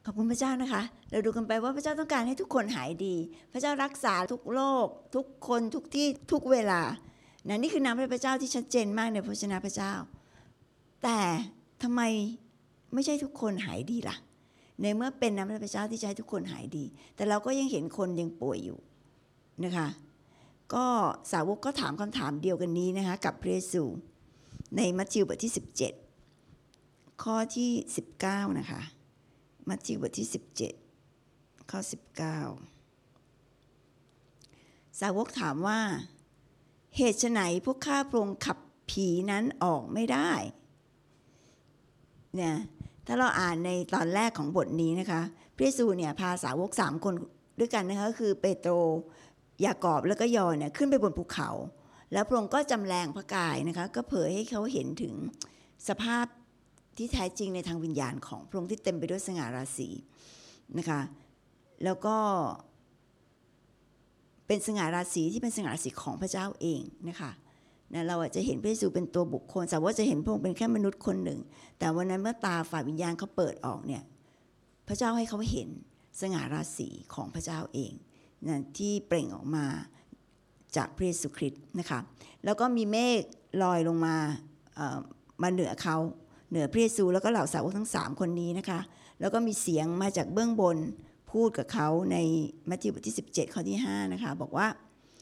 อบคุณพระเจ้านะคะเราดูกันไปว่าพระเจ้าต้องการให้ทุกคนหายดีพระเจ้ารักษาทุกโรคทุกคนทุกที่ทุกเวลานี่คือนำพระเจ้าที่ชัดเจนมากในพระวจนะพระเจ้าแต่ทำไมไม่ใช่ทุกคนหายดีล่ะในเมื่อเป็นนำพระเจ้าที่จะให้ทุกคนหายดีแต่เราก็ยังเห็นคนยังป่วยอยู่นะคะก็สาวกก็ถามคำถามเดียวกันนี้นะคะกับพระเยซูในมัทธิวบทที่17ข้อที่19นะคะมัทธิวบทที่17ข้อ19สาวกถามว่าเหตุไฉนพวกข้าพระองค์ขับผีนั้นออกไม่ได้เนี่ยถ้าเราอ่านในตอนแรกของบทนี้นะคะพระเยซูเนี่ยพาสาวก3คนด้วยกันนะคะก็คือเปโตรยากอบแล้วก็ยอห์นเนี่ยขึ้นไปบนภูเขาแล้วพระองค์ก็จำแรงพระกายนะคะก็เผยให้เขาเห็นถึงสภาพที่แท้จริงในทางวิญญาณของพระองค์ที่เต็มไปด้วยสง่าราศีนะคะแล้วก็เป็นสง่าราศีที่เป็นสง่าราศีของพระเจ้าเองนะคะเราอาจจะเห็นพระเยซูเป็นตัวบุคคลสาวกจะเห็นพระองค์เป็นแค่มนุษย์คนหนึ่งแต่วันนั้นเมื่อตาฝ่ายวิญญาณเขาเปิดออกเนี่ยพระเจ้าให้เขาเห็นสง่าราศีของพระเจ้าเองนะที่เปล่งออกมาจากพระเยซูคริสต์นะคะแล้วก็มีเมฆลอยลงมาเหนือเขาเหนือพระเยซูแล้วก็เหล่าสาวกทั้ง3คนนี้นะคะแล้วก็มีเสียงมาจากเบื้องบนพูดกับเขาในมัทธิวบทที่17ข้อที่5นะคะบอกว่า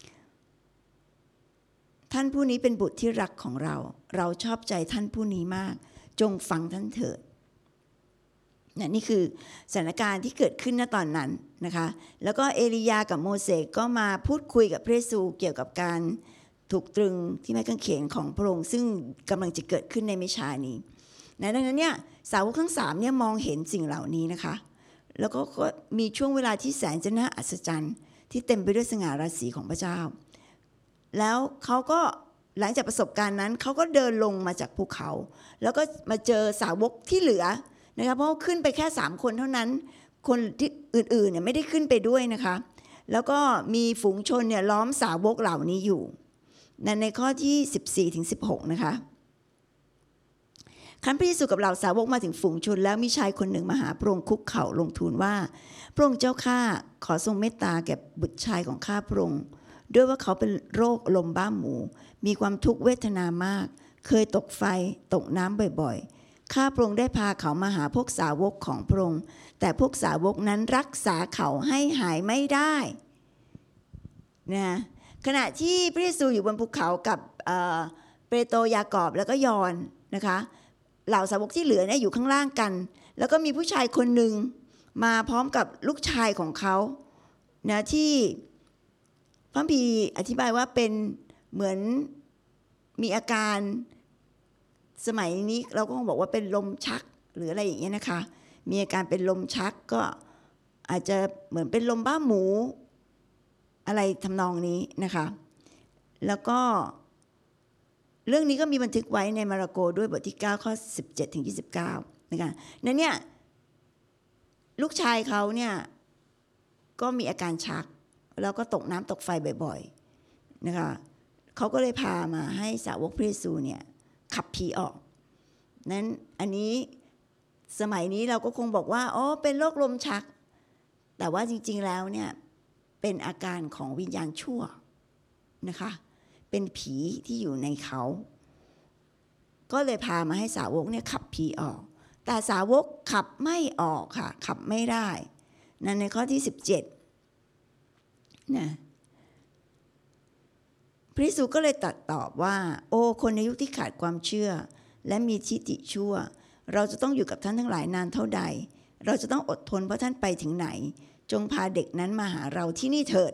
ท่านผู้นี้เป็นบุตรที่รักของเราเราชอบใจท่านผู้นี้มากจงฟังท่านเถิดนี่คือสถานการณ์ที่เกิดขึ้นณตอนนั้นนะคะแล้วก็เอลียากับโมเสสก็มาพูดคุยกับพระเยซูเกี่ยวกับการถูกตรึงที่ไม้กางเขนของพระองค์ซึ่งกำลังจะเกิดขึ้นในไม่ช้านี้ดังนั้นเนี่ยสาวกทั้ง3เนี่ยมองเห็นสิ่งเหล่านี้นะคะแล้วก็มีช่วงเวลาที่แสนจะน่าอัศจรรย์ที่เต็มไปด้วยสง่าราศีของพระเจ้าแล้วเขาก็หลังจากประสบการณ์นั้นเขาก็เดินลงมาจากภูเขาแล้วก็มาเจอสาวกที่เหลือนะคะเพราะขึ้นไปแค่3คนเท่านั้นคนที่อื่นๆเนี่ยไม่ได้ขึ้นไปด้วยนะคะแล้วก็มีฝูงชนเนี่ยล้อมสาวกเหล่านี้อยู่ในข้อที่14-16นะคะครั้นพระเยซูกับเหล่าสาวกมาถึงฝูงชนแล้วมีชายคนหนึ่งมาหาพระองค์คุกเข่าลงทูลว่าพระองค์เจ้าข้าขอทรงเมตตาแก่บุตรชายของข้าพระองค์ด้วยว่าเขาเป็นโรคลมบ้าหมูมีความทุกข์เวทนามากเคยตกไฟตกน้ำบ่อยๆข้าพระองค์ได้พาเขามาหาพวกสาวกของพระองค์แต่พวกสาวกนั้นรักษาเขาให้หายไม่ได้นะขณะที่พระเยซูอยู่บนภูเขากับเปโตรยากอบแล้วก็ยอห์นนะคะเหล่าสาวกที่เหลือเนี่ยอยู่ข้างล่างกันแล้วก็มีผู้ชายคนหนึ่งมาพร้อมกับลูกชายของเขานะที่พระคัมภีร์อธิบายว่าเป็นเหมือนมีอาการสมัยนี้เราก็คงบอกว่าเป็นลมชักหรืออะไรอย่างเงี้ยนะคะมีอาการเป็นลมชักก็อาจจะเหมือนเป็นลมบ้าหมูอะไรทำนองนี้นะคะแล้วก็เรื่องนี้ก็มีบันทึกไว้ในมาระโกด้วยบทที่9ข้อ17-29นะคะนั่นเนี่ยลูกชายเขาเนี่ยก็มีอาการชักแล้วก็ตกน้ำตกไฟบ่อยๆนะคะเขาก็เลยพามาให้สาวกพระเยซูเนี่ยขับผีออกนั้นอันนี้สมัยนี้เราก็คงบอกว่าอ๋อเป็นโรคลมชักแต่ว่าจริงๆแล้วเนี่ยเป็นอาการของวิญญาณชั่วนะคะเป็นผีที่อยู่ในเขาก็เลยพามาให้สาวกเนี่ยขับผีออกแต่สาวกขับไม่ออกค่ะขับไม่ได้นั่นในข้อที่17นะพระเยซูก็เลยตรัสตอบว่าโอ้คนในยุคที่ขาดความเชื่อและมีทิฏฐิชั่วเราจะต้องอยู่กับท่านทั้งหลายนานเท่าใดเราจะต้องอดทนเพราะท่านไปถึงไหนจงพาเด็กนั้นมาหาเราที่นี่เถิด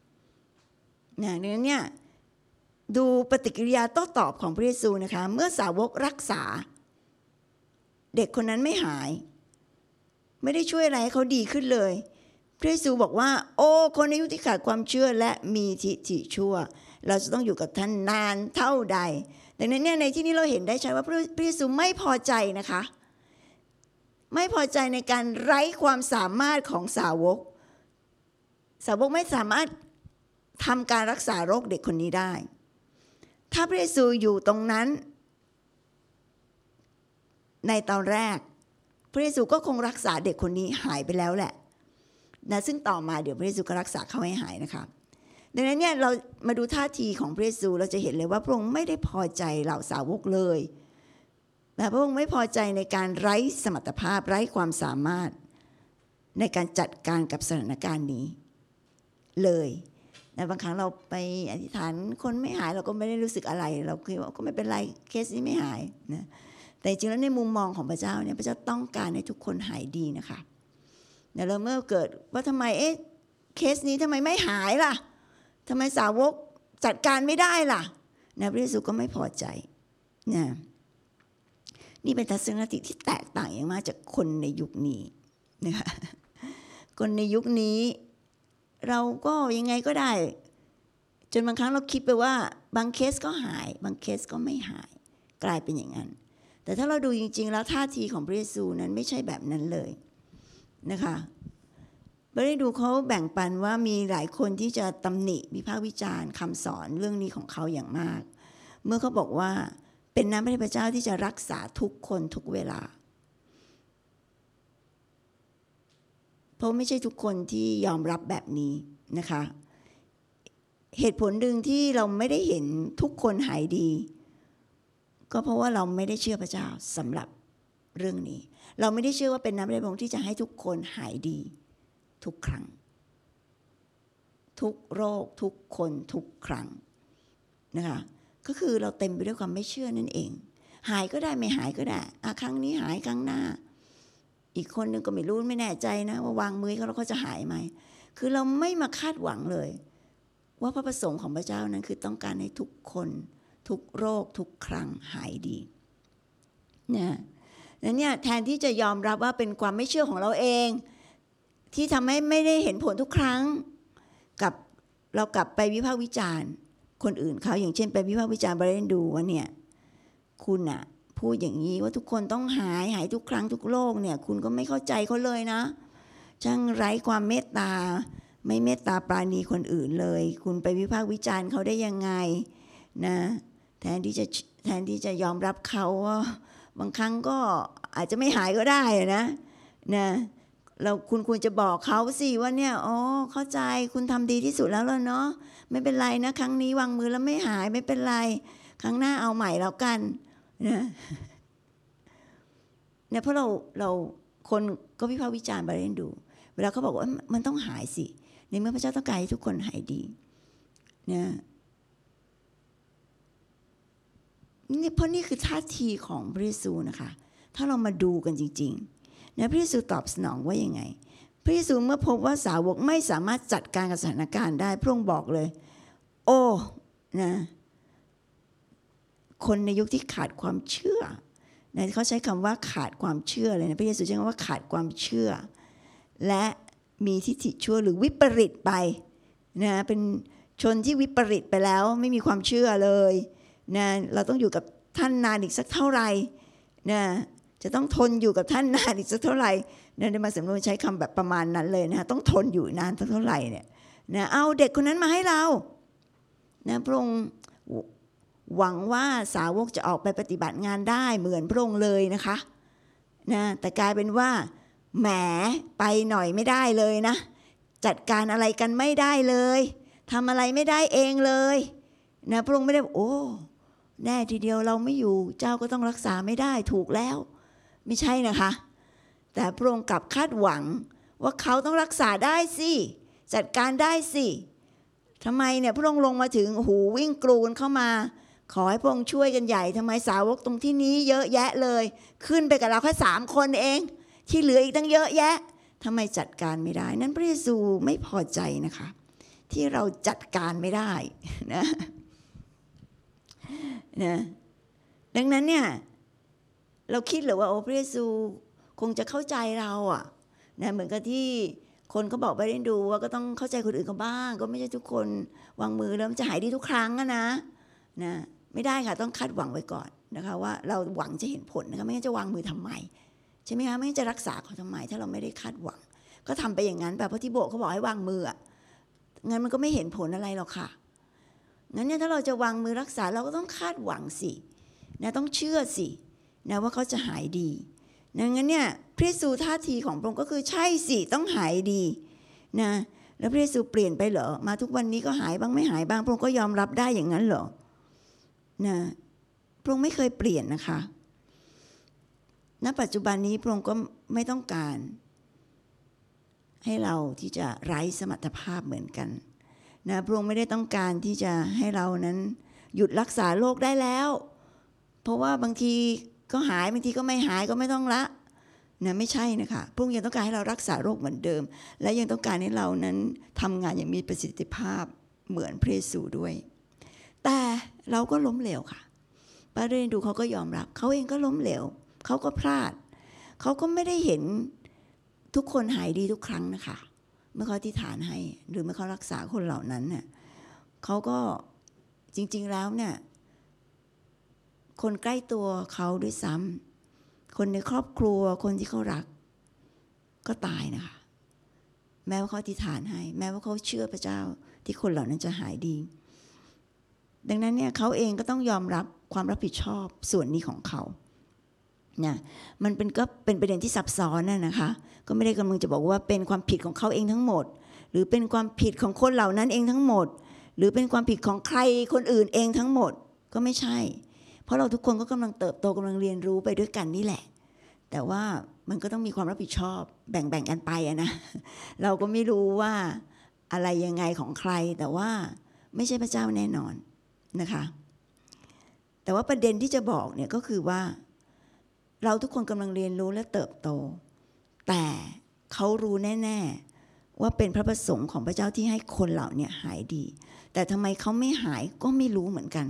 เนี่ยดูปฏิกิริยาโต้ตอบของพระเยซูนะคะเมื่อสาวกรักษาเด็กคนนั้นไม่หายไม่ได้ช่วยอะไรให้เขาดีขึ้นเลยพระเยซูบอกว่าโอ้คนในยุคที่ขาดความเชื่อและมีทิฏฐิชั่วเราจะต้องอยู่กับท่านนานเท่าใดดังนั้นเนี่ยในที่นี้เราเห็นได้ชัดว่าพระเยซูไม่พอใจนะคะไม่พอใจในการไร้ความสามารถของสาวกไม่สามารถทำการรักษาโรคเด็กคนนี้ได้ถ้าพระเยซูอยู่ตรงนั้นในตอนแรกพระเยซูก็คงรักษาเด็กคนนี้หายไปแล้วแหละนะซึ่งต่อมาเดี๋ยวพระเยซูก็รักษาเขาให้หายนะคะดังนั้นเนี่ยเรามาดูท่าทีของพระเยซูเราจะเห็นเลยว่าพระองค์ไม่ได้พอใจเหล่าสาวกเลยนะพระองค์ไม่พอใจในการไร้สมรรถภาพไร้ความสามารถในการจัดการกับสถานการณ์นี้เลยนะบางครั้งเราไปอธิษฐานคนไม่หายเราก็ไม่ได้รู้สึกอะไรเราคิดว่าก็ไม่เป็นไรเคสนี้ไม่หายนะแต่จริงแล้วในมุมมองของพระเจ้าเนี่ยพระเจ้าต้องการให้ทุกคนหายดีนะคะแล้วเมื่อเกิดว่าทำไมเคสนี้ทำไมไม่หายล่ะทำไมสาวกจัดการไม่ได้ล่ะนะพระเยซูก็ไม่พอใจนะนี่เป็นทัศนคติที่แตกต่างอย่างมากจากคนในยุคนี้นะคะคนในยุคนี้เราก็ยังไงก็ได้จนบางครั้งเราคิดไปว่าบางเคสก็หายบางเคสก็ไม่หายกลายเป็นอย่างนั้นแต่ถ้าเราดูจริงๆแล้วท่าทีของพระเยซูนั้นไม่ใช่แบบนั้นเลยนะคะไม่ได้ดูเขาแบ่งปันว่ามีหลายคนที่จะตำหนิวิพากษ์วิจารณ์คำสอนเรื่องนี้ของเขาอย่างมากเมื่อเขาบอกว่าเป็นน้ำพระเจ้าที่จะรักษาทุกคนทุกเวลาเพราะไม่ใช่ทุกคนที่ยอมรับแบบนี้นะคะเหตุผลหนึ่งที่เราไม่ได้เห็นทุกคนหายดีก็เพราะว่าเราไม่ได้เชื่อพระเจ้าสำหรับเรื่องนี้เราไม่ได้เชื่อว่าเป็นน้ำพระทัยที่จะให้ทุกคนหายดีทุกครั้งทุกโรคทุกคนทุกครั้งนะคะก็คือเราเต็มไปด้วยความไม่เชื่อนั่นเองหายก็ได้ไม่หายก็ได้ครั้งนี้หายครั้งหน้าอีกคนนึงก็ไม่รู้ไม่แน่ใจนะว่าวางมือเขาแล้วเขาจะหายไหมคือเราไม่มาคาดหวังเลยว่าพระประสงค์ของพระเจ้านั้นคือต้องการให้ทุกคนทุกโรคทุกครั้งหายดีนะนั้นเนี่ยแทนที่จะยอมรับว่าเป็นความไม่เชื่อของเราเองที่ทำให้ไม่ได้เห็นผลทุกครั้งกับเรากลับไปวิพากษ์วิจารณ์คนอื่นเขาอย่างเช่นไปวิพากษ์วิจารณ์บริเวณดูว่าเนี่ยคุณอะพูดอย่างนี้ว่าทุกคนต้องหายทุกครั้งทุกโรคเนี่ยคุณก็ไม่เข้าใจเขาเลยนะช่างไร้ความเมตตาไม่เมตตาปราณีคนอื่นเลยคุณไปวิพากษ์วิจารณ์เขาได้ยังไงนะแทนที่จะยอมรับเขาว่าบางครั้งก็อาจจะไม่หายก็ได้นะคุณควรจะบอกเขาสิว่าเนี่ยอ๋อเข้าใจคุณทำดีที่สุดแล้วเนาะไม่เป็นไรนะครั้งนี้วางมือแล้วไม่หายไม่เป็นไรครั้งหน้าเอาใหม่แล้วกันเนี่ยเพราะเราคนก็วิพากษ์วิจารณ์บริเวณดูเวลาเขาบอกว่ามันต้องหายสิในเมื่อพระเจ้าต้องการให้ทุกคนหายดีนะนี่เพราะนี่คือท่าทีของพระเยซูนะคะถ้าเรามาดูกันจริงๆนะพระเยซูตอบสนองว่ายังไงพระเยซูเมื่อพบว่าสาวกไม่สามารถจัดการกับสถานการณ์ได้พระองค์บอกเลยโอ้นะคนในยุคที่ขาดความเชื่อนะเขาใช้คำว่าขาดความเชื่อเลยนะพระเยซูใช้คำว่าขาดความเชื่อและมีทิฏฐิชั่วหรือวิปริตไปนะเป็นชนที่วิปริตไปแล้วไม่มีความเชื่อเลยนะเราต้องอยู่กับท่านนานอีกสักเท่าไหร่นะจะต้องทนอยู่กับท่านนานอีกสักเท่าไหร่นะในมาสำนวนใช้คำแบบประมาณนั้นเลยนะต้องทนอยู่นานเท่าไหร่เนี่ยนะเอาเด็กคนนั้นมาให้เรานะพระองค์หวังว่าสาวกจะออกไปปฏิบัติงานได้เหมือนพระองค์เลยนะคะนะแต่กลายเป็นว่าแหมไปหน่อยไม่ได้เลยนะจัดการอะไรกันไม่ได้เลยทำอะไรไม่ได้เองเลยนะพระองค์ไม่ได้โอ้แน่ทีเดียวเราไม่อยู่เจ้าก็ต้องรักษาไม่ได้ถูกแล้วไม่ใช่นะคะแต่พระองค์กลับคาดหวังว่าเขาต้องรักษาได้สิจัดการได้สิทำไมเนี่ยพระองค์ลงมาถึงหูวิ่งกรูนเข้ามาขอให้พระองค์ช่วยกันใหญ่ทำไมสาวกตรงที่นี้เยอะแยะเลยขึ้นไปกับเราแค่3 คนเองที่เหลืออีกตั้งเยอะแยะทำไมจัดการไม่ได้นั้นพระเยซูไม่พอใจนะคะที่เราจัดการไม่ได้นะดังนั้นเนี่ยเราคิดหรือว่าโอ้พระเยซูคงจะเข้าใจเราอ่ะนะเหมือนกับที่คนเขาบอกไปเรียนดูว่าก็ต้องเข้าใจคนอื่นเขาบ้างก็ไม่ใช่ทุกคนวางมือแล้วมันจะหายดีทุกครั้งนะไม่ได้ค่ะต้องคาดหวังไว้ก่อนนะคะว่าเราหวังจะเห็นผลนะคะไม่งั้นจะวางมือทำไมใช่ไหมคะไม่งั้นจะรักษาเขาทำไมถ้าเราไม่ได้คาดหวังก็ทำไปอย่างนั้นแบบพระทิโบเขาบอกให้วางมืองั้นมันก็ไม่เห็นผลอะไรหรอกค่ะงั้นเนี่ยถ้าเราจะวางมือรักษาเราก็ต้องคาดหวังสินะต้องเชื่อสินะว่าเขาจะหายดีดังนั้นเนี่ยพระเยซูท่าทีของพระองค์ก็คือใช่สิต้องหายดีนะแล้วพระเยซูเปลี่ยนไปเหรอมาทุกวันนี้ก็หายบ้างไม่หายบ้างพระองค์ก็ยอมรับได้อย่างนั้นเหรอนะพระองค์ไม่เคยเปลี่ยนนะคะณปัจจุบันนี้พระองค์ก็ไม่ต้องการให้เราที่จะไร้สมรรถภาพเหมือนกันนะพระองค์ไม่ได้ต้องการที่จะให้เรานั้นหยุดรักษาโรคได้แล้วเพราะว่าบางทีก็หายบางทีก็ไม่หายก็ไม่ต้องละนะไม่ใช่นะคะพระองค์ยังต้องการให้เรารักษาโรคเหมือนเดิมและยังต้องการให้เรานั้นทำงานอย่างมีประสิทธิภาพเหมือนพระเยซูด้วยแต่เราก็ล้มเหลวค่ะป้าเรนดูเขาก็ยอมรับเขาเองก็ล้มเหลวเขาก็พลาดเขาก็ไม่ได้เห็นทุกคนหายดีทุกครั้งนะคะเมื่อเขาอธิษฐานให้หรือเมื่อเขารักษาคนเหล่านั้นเนี่ยเขาก็จริงๆแล้วเนี่ยคนใกล้ตัวเขาด้วยซ้ำคนในครอบครัวคนที่เขารักก็ตายนะคะแม้ว่าเขาอธิษฐานให้แม้ว่าเขาเชื่อพระเจ้าที่คนเหล่านั้นจะหายดีดังนั้นเนี่ยเขาเองก็ต้องยอมรับความรับผิดชอบส่วนนี้ของเขาเนี่ยมันก็เป็นประเด็นที่ซับซ้อนนะคะก็ไม่ได้กำลังจะบอกว่าเป็นความผิดของเขาเองทั้งหมดหรือเป็นความผิดของคนเหล่านั้นเองทั้งหมดหรือเป็นความผิดของใครคนอื่นเองทั้งหมดก็ไม่ใช่เพราะเราทุกคนก็กำลังเติบโตกำลังเรียนรู้ไปด้วยกันนี่แหละแต่ว่ามันก็ต้องมีความรับผิดชอบแบ่งกันไปนะเราก็ไม่รู้ว่าอะไรยังไงของใครแต่ว่าไม่ใช่พระเจ้าแน่นอนนะคะแต่ว่าประเด็นที่จะบอกเนี่ยก็คือว่าเราทุกคนกำลังเรียนรู้และเติบโตแต่เขารู้แน่ๆว่าเป็นพระประสงค์ของพระเจ้าที่ให้คนเหล่านี้หายดีแต่ทำไมเขาไม่หายก็ไม่รู้เหมือนกัน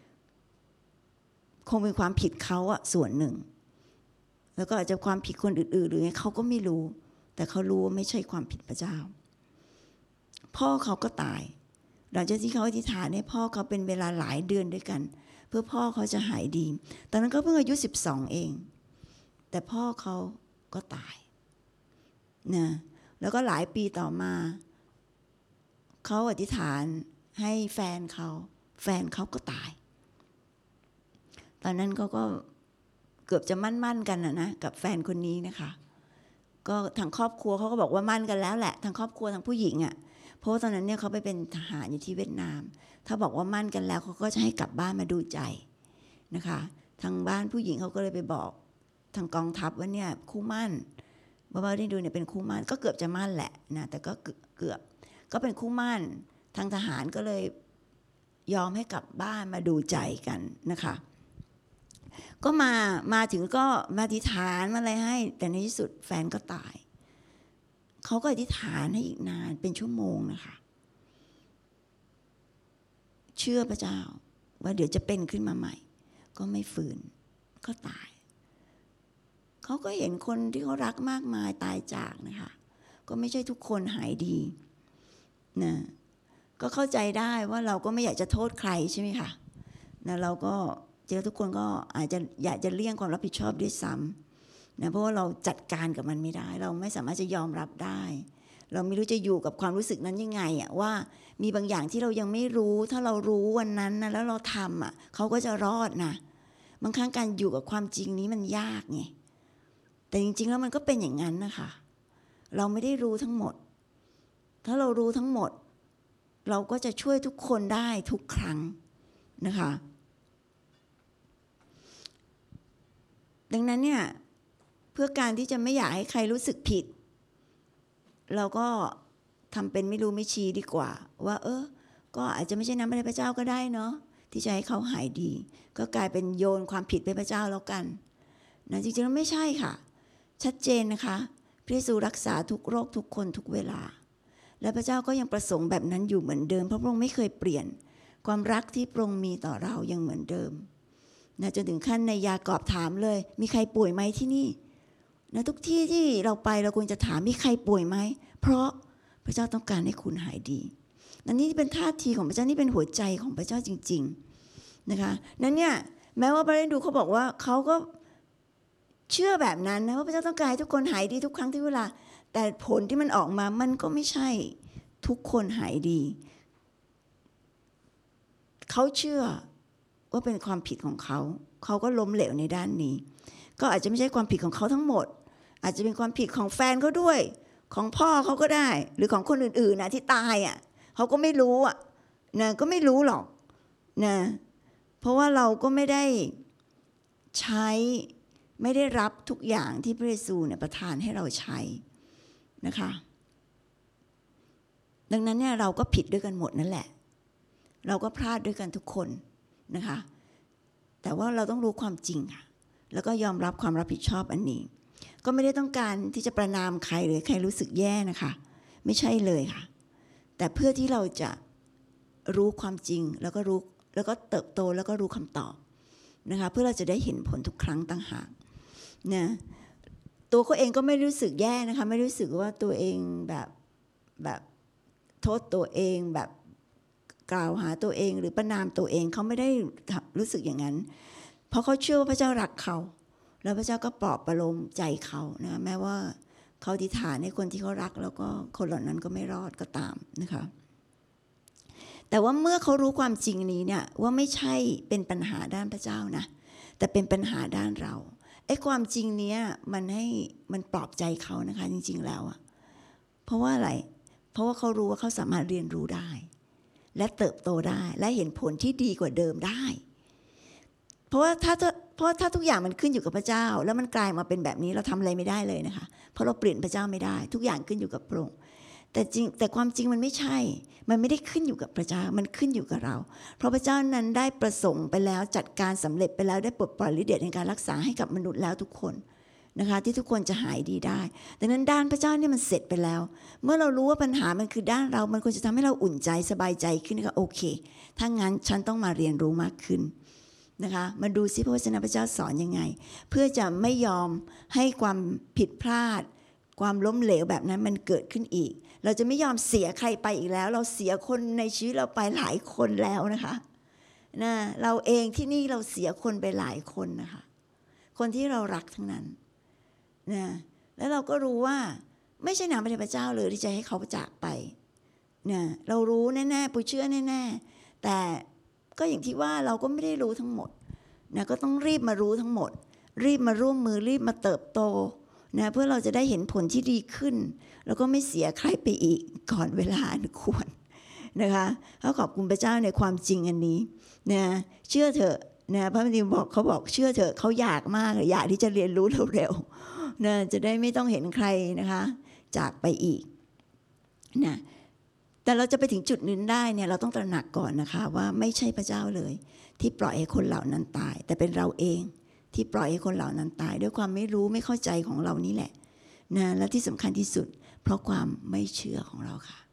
คงเป็นความผิดเขาอะส่วนหนึ่งแล้วก็อาจจะความผิดคนอื่นๆหรือไงเขาก็ไม่รู้แต่เขารู้ว่าไม่ใช่ความผิดพระเจ้าพ่อเขาก็ตายหลังจากที่เขาอธิษฐานให้พ่อเขาเป็นเวลาหลายเดือนด้วยกันเพื่อพ่อเขาจะหายดีตอนนั้นก็เพิ่งอายุ12เองแต่พ่อเขาก็ตายนะแล้วก็หลายปีต่อมาเขาอธิษฐานให้แฟนเขาก็ตายตอนนั้นเขาก็เกือบจะมั่นกันนะกับแฟนคนนี้นะคะก็ทางครอบครัวเขาก็บอกว่ามั่นกันแล้วแหละทางครอบครัวทางผู้หญิงอ่ะเพราะตอนนั้นเนี่ยเขาไปเป็นทหารอยู่ที่เวียดนามถ้าบอกว่ามั่นกันแล้วเขาก็จะให้กลับบ้านมาดูใจนะคะทางบ้านผู้หญิงเขาก็เลยไปบอกทางกองทัพว่าเนี่ยคู่มั่นบ้าได้ดูเนี่ยเป็นคู่มั่นก็เกือบจะมั่นแหละนะแต่ก็เกือบก็เป็นคู่มั่นทางทหารก็เลยยอมให้กลับบ้านมาดูใจกันนะคะก็มาถึงก็มาอธิษฐานมาอะไรให้แต่ในที่สุดแฟนก็ตายเขาก็อธิษฐานให้อีกนานเป็นชั่วโมงนะคะเชื่อพระเจ้าว่าเดี๋ยวจะเป็นขึ้นมาใหม่ก็ไม่ฟื้นก็ตายเขาก็เห็นคนที่เขารักมากมายตายจากนะคะก็ไม่ใช่ทุกคนหายดีนะก็เข้าใจได้ว่าเราก็ไม่อยากจะโทษใครใช่ไหมคะนะเราก็เจอทุกคนก็อาจจะอยากจะเลี่ยงความรับผิดชอบด้วยซ้ำนะเพราะว่าเราจัดการกับมันไม่ได้เราไม่สามารถจะยอมรับได้เราไม่รู้จะอยู่กับความรู้สึกนั้นยังไงอะว่ามีบางอย่างที่เรายังไม่รู้ถ้าเรารู้วันนั้นนะแล้วเราทำอะเขาก็จะรอดนะบางครั้งการอยู่กับความจริงนี้มันยากไงแต่จริงๆแล้วมันก็เป็นอย่างนั้นนะคะเราไม่ได้รู้ทั้งหมดถ้าเรารู้ทั้งหมดเราก็จะช่วยทุกคนได้ทุกครั้งนะคะดังนั้นเนี่ยเพื่อการที่จะไม่อยากให้ใครรู้สึกผิดเราก็ทำเป็นไม่รู้ไม่ชี้ดีกว่าว่าก็อาจจะไม่ใช่น้ำพระเจ้าก็ได้เนาะที่จะให้เขาหายดีก็กลายเป็นโยนความผิดไปพระเจ้าแล้วกันนะจริงๆแล้วไม่ใช่ค่ะชัดเจนนะคะพระเยซูรักษาทุกโรคทุกคนทุกเวลาและพระเจ้าก็ยังประสงค์แบบนั้นอยู่เหมือนเดิมเพราะพระองค์ไม่เคยเปลี่ยนความรักที่พระองค์มีต่อเรายังเหมือนเดิมนะจนถึงขั้นในยากอบถามเลยมีใครป่วยไหมที่นี่นะทุกที่ที่เราไปเราควรจะถามมีใครป่วยไหมเพราะพระเจ้าต้องการให้คุณหายดีนั่นนี่เป็นท่าทีของพระเจ้านี่เป็นหัวใจของพระเจ้าจริงๆนะคะนั้นเนี่ยแม้ว่าพระเรนดูเขาบอกว่าเขาก็เชื่อแบบนั้นนะว่าพระเจ้าต้องการให้ทุกคนหายดีทุกครั้งที่เวลาแต่ผลที่มันออกมามันก็ไม่ใช่ทุกคนหายดีเขาเชื่อว่าเป็นความผิดของเขาเขาก็ล้มเหลวในด้านนี้ก็อาจจะไม่ใช่ความผิดของเขาทั้งหมดอาจจะเป็นความผิดของแฟนเขาด้วยของพ่อเขาก็ได้หรือของคนอื่นๆนะที่ตายอ่ะเขาก็ไม่รู้อ่ะนะก็ไม่รู้หรอกนะเพราะว่าเราก็ไม่ได้ใช้ไม่ได้รับทุกอย่างที่พระเยซูเนี่ยประทานให้เราใช้นะคะดังนั้นเนี่ยเราก็ผิดด้วยกันหมดนั่นแหละเราก็พลาดด้วยกันทุกคนนะคะแต่ว่าเราต้องรู้ความจริงค่ะแล้วก็ยอมรับความรับผิดชอบอันนี้ก็ไม่ได้ต้องการที่จะประณามใครหรือใครรู้สึกแย่นะคะไม่ใช่เลยค่ะแต่เพื่อที่เราจะรู้ความจริงแล้วก็รู้แล้วก็เติบโตแล้วก็รู้คำตอบนะคะเพื่อเราจะได้เห็นผลทุกครั้งต่างหากนะตัวเขาเองก็ไม่รู้สึกแย่นะคะไม่รู้สึกว่าตัวเองแบบโทษตัวเองแบบกล่าวหาตัวเองหรือประณามตัวเองเขาไม่ได้รู้สึกอย่างนั้นเพราะเขาเชื่อว่าพระเจ้ารักเขาแล้วพระเจ้าก็ปลอบประโลมใจเขานะแม้ว่าเขาอธิษฐานให้คนที่เขารักแล้วก็คนเหล่านั้นก็ไม่รอดก็ตามนะคะแต่ว่าเมื่อเขารู้ความจริงนี้เนี่ยว่าไม่ใช่เป็นปัญหาด้านพระเจ้านะแต่เป็นปัญหาด้านเราไอ้ความจริงเนี้ยมันปลอบใจเขานะคะจริงๆแล้วอะเพราะว่าอะไรเพราะว่าเขารู้ว่าเขาสามารถเรียนรู้ได้และเติบโตได้และเห็นผลที่ดีกว่าเดิมได้เพราะถ้าทุกอย่างมันขึ้นอยู่กับพระเจ้าแล้วมันกลายมาเป็นแบบนี้เราทำอะไรไม่ได้เลยนะคะเพราะเราเปลี่ยนพระเจ้าไม่ได้ทุกอย่างขึ้นอยู่กับพระองค์แต่ความจริงมันไม่ใช่มันไม่ได้ขึ้นอยู่กับพระเจ้ามันขึ้นอยู่กับเราเพราะพระเจ้านั้นได้ประสงค์ไปแล้วจัดการสำเร็จไปแล้วได้ปลดปล่อยฤทธิ์เดชในการรักษาให้กับมนุษย์แล้วทุกคนนะคะที่ทุกคนจะหายดีได้ดังนั้นด้านพระเจ้านี่มันเสร็จไปแล้วเมื่อเรารู้ว่าปัญหามันคือด้านเรามันควรจะทำให้เราอุ่นใจสบายใจขึ้นนะคะโอเคถ้างั้นฉันต้องมาเรียนรู้มากขึ้นนะคะมาดูซิพระวจนะพระเจ้าสอนยังไงเพื่อจะไม่ยอมให้ความผิดพลาดความล้มเหลวแบบนั้นมันเกิดขึ้นอีกเราจะไม่ยอมเสียใครไปอีกแล้วเราเสียคนในชีวิตเราไปหลายคนแล้วนะคะนะเราเองที่นี่เราเสียคนไปหลายคนนะคะคนที่เรารักทั้งนั้นนะแล้วเราก็รู้ว่าไม่ใช่นามพระเจ้าเลยที่จะให้เขาจากไปนะเรารู้แน่ๆปุยเชื่อแน่ๆแต่ก็อย่างที่ว่าเราก็ไม่ได้รู้ทั้งหมดนะก็ต้องรีบมารู้ทั้งหมดรีบมาร่วมมือรีบมาเติบโตนะเพื่อเราจะได้เห็นผลที่ดีขึ้นแล้วก็ไม่เสียใครไปอีกก่อนเวลาอันควรนะคะขอบคุณพระเจ้าในความจริงอันนี้นะเชื่อเถอะนะพระบิดาบอกเขาบอกเชื่อเถอะเขาอยากมากอยากที่จะเรียนรู้เร็วๆนะจะได้ไม่ต้องเห็นใครนะคะจากไปอีกนะแต่เราจะไปถึงจุดนั้นได้เนี่ยเราต้องตระหนักก่อนนะคะว่าไม่ใช่พระเจ้าเลยที่ปล่อยให้คนเหล่านั้นตายแต่เป็นเราเองที่ปล่อยให้คนเหล่านั้นตายด้วยความไม่รู้ไม่เข้าใจของเรานี่แหละนะและที่สำคัญที่สุดเพราะความไม่เชื่อของเราค่ะ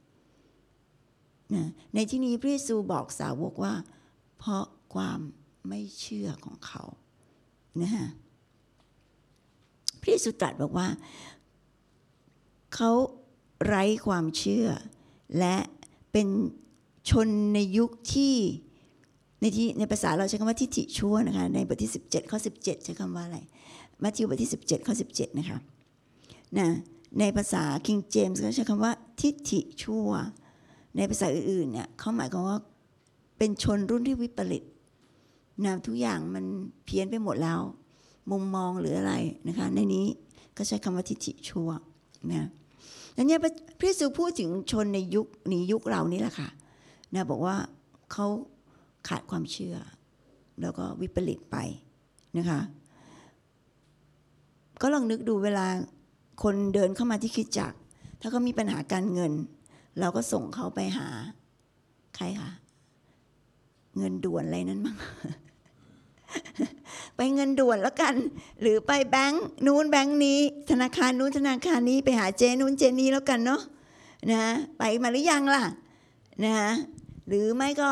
นะในที่นี้พระเยซูบอกสาวกว่าเพราะความไม่เชื่อของเขานะฮะพระเยซูตรัสบอกว่าเขาไร้ความเชื่อและเป็นชนในยุคที่ในภาษาเราใช้คำว่าทิฏฐิชั่วนะคะในบทที่17ข้อ17ใช้คำว่าอะไรมัทธิวบทที่17ข้อ17นะคะนะในภาษา King James ก็ใช้คำว่าทิฏฐิชั่วในภาษาอื่นๆเนี่ยเขาหมายความว่าเป็นชนรุ่นที่วิปริตนะทุกอย่างมันเพี้ยนไปหมดแล้วมุมมองหรืออะไรนะคะในนี้ก็ใช้คำว่าทิฏฐิชั่วนะแล้วเนี่ยพระเยซูพูดถึงชนในยุคนี้ยุคเรานี่แหละค่ะนะบอกว่าเขาขาดความเชื่อแล้วก็วิปริตไปนะคะก็ลองนึกดูเวลาคนเดินเข้ามาที่คริสตจักรถ้าเขามีปัญหาการเงินเราก็ส่งเขาไปหาใครคะเงินด่วนอะไรนั้นมั้ง ไปเงินด่วนแล้วกันหรือไปแบงค์นู้นแบงค์นี้ธนาคารนู้นธนาคารนี้ไปหาเจนู้นเจนี้แล้วกันเนาะนะไปมาหรือยังล่ะนะหรือไม่ก็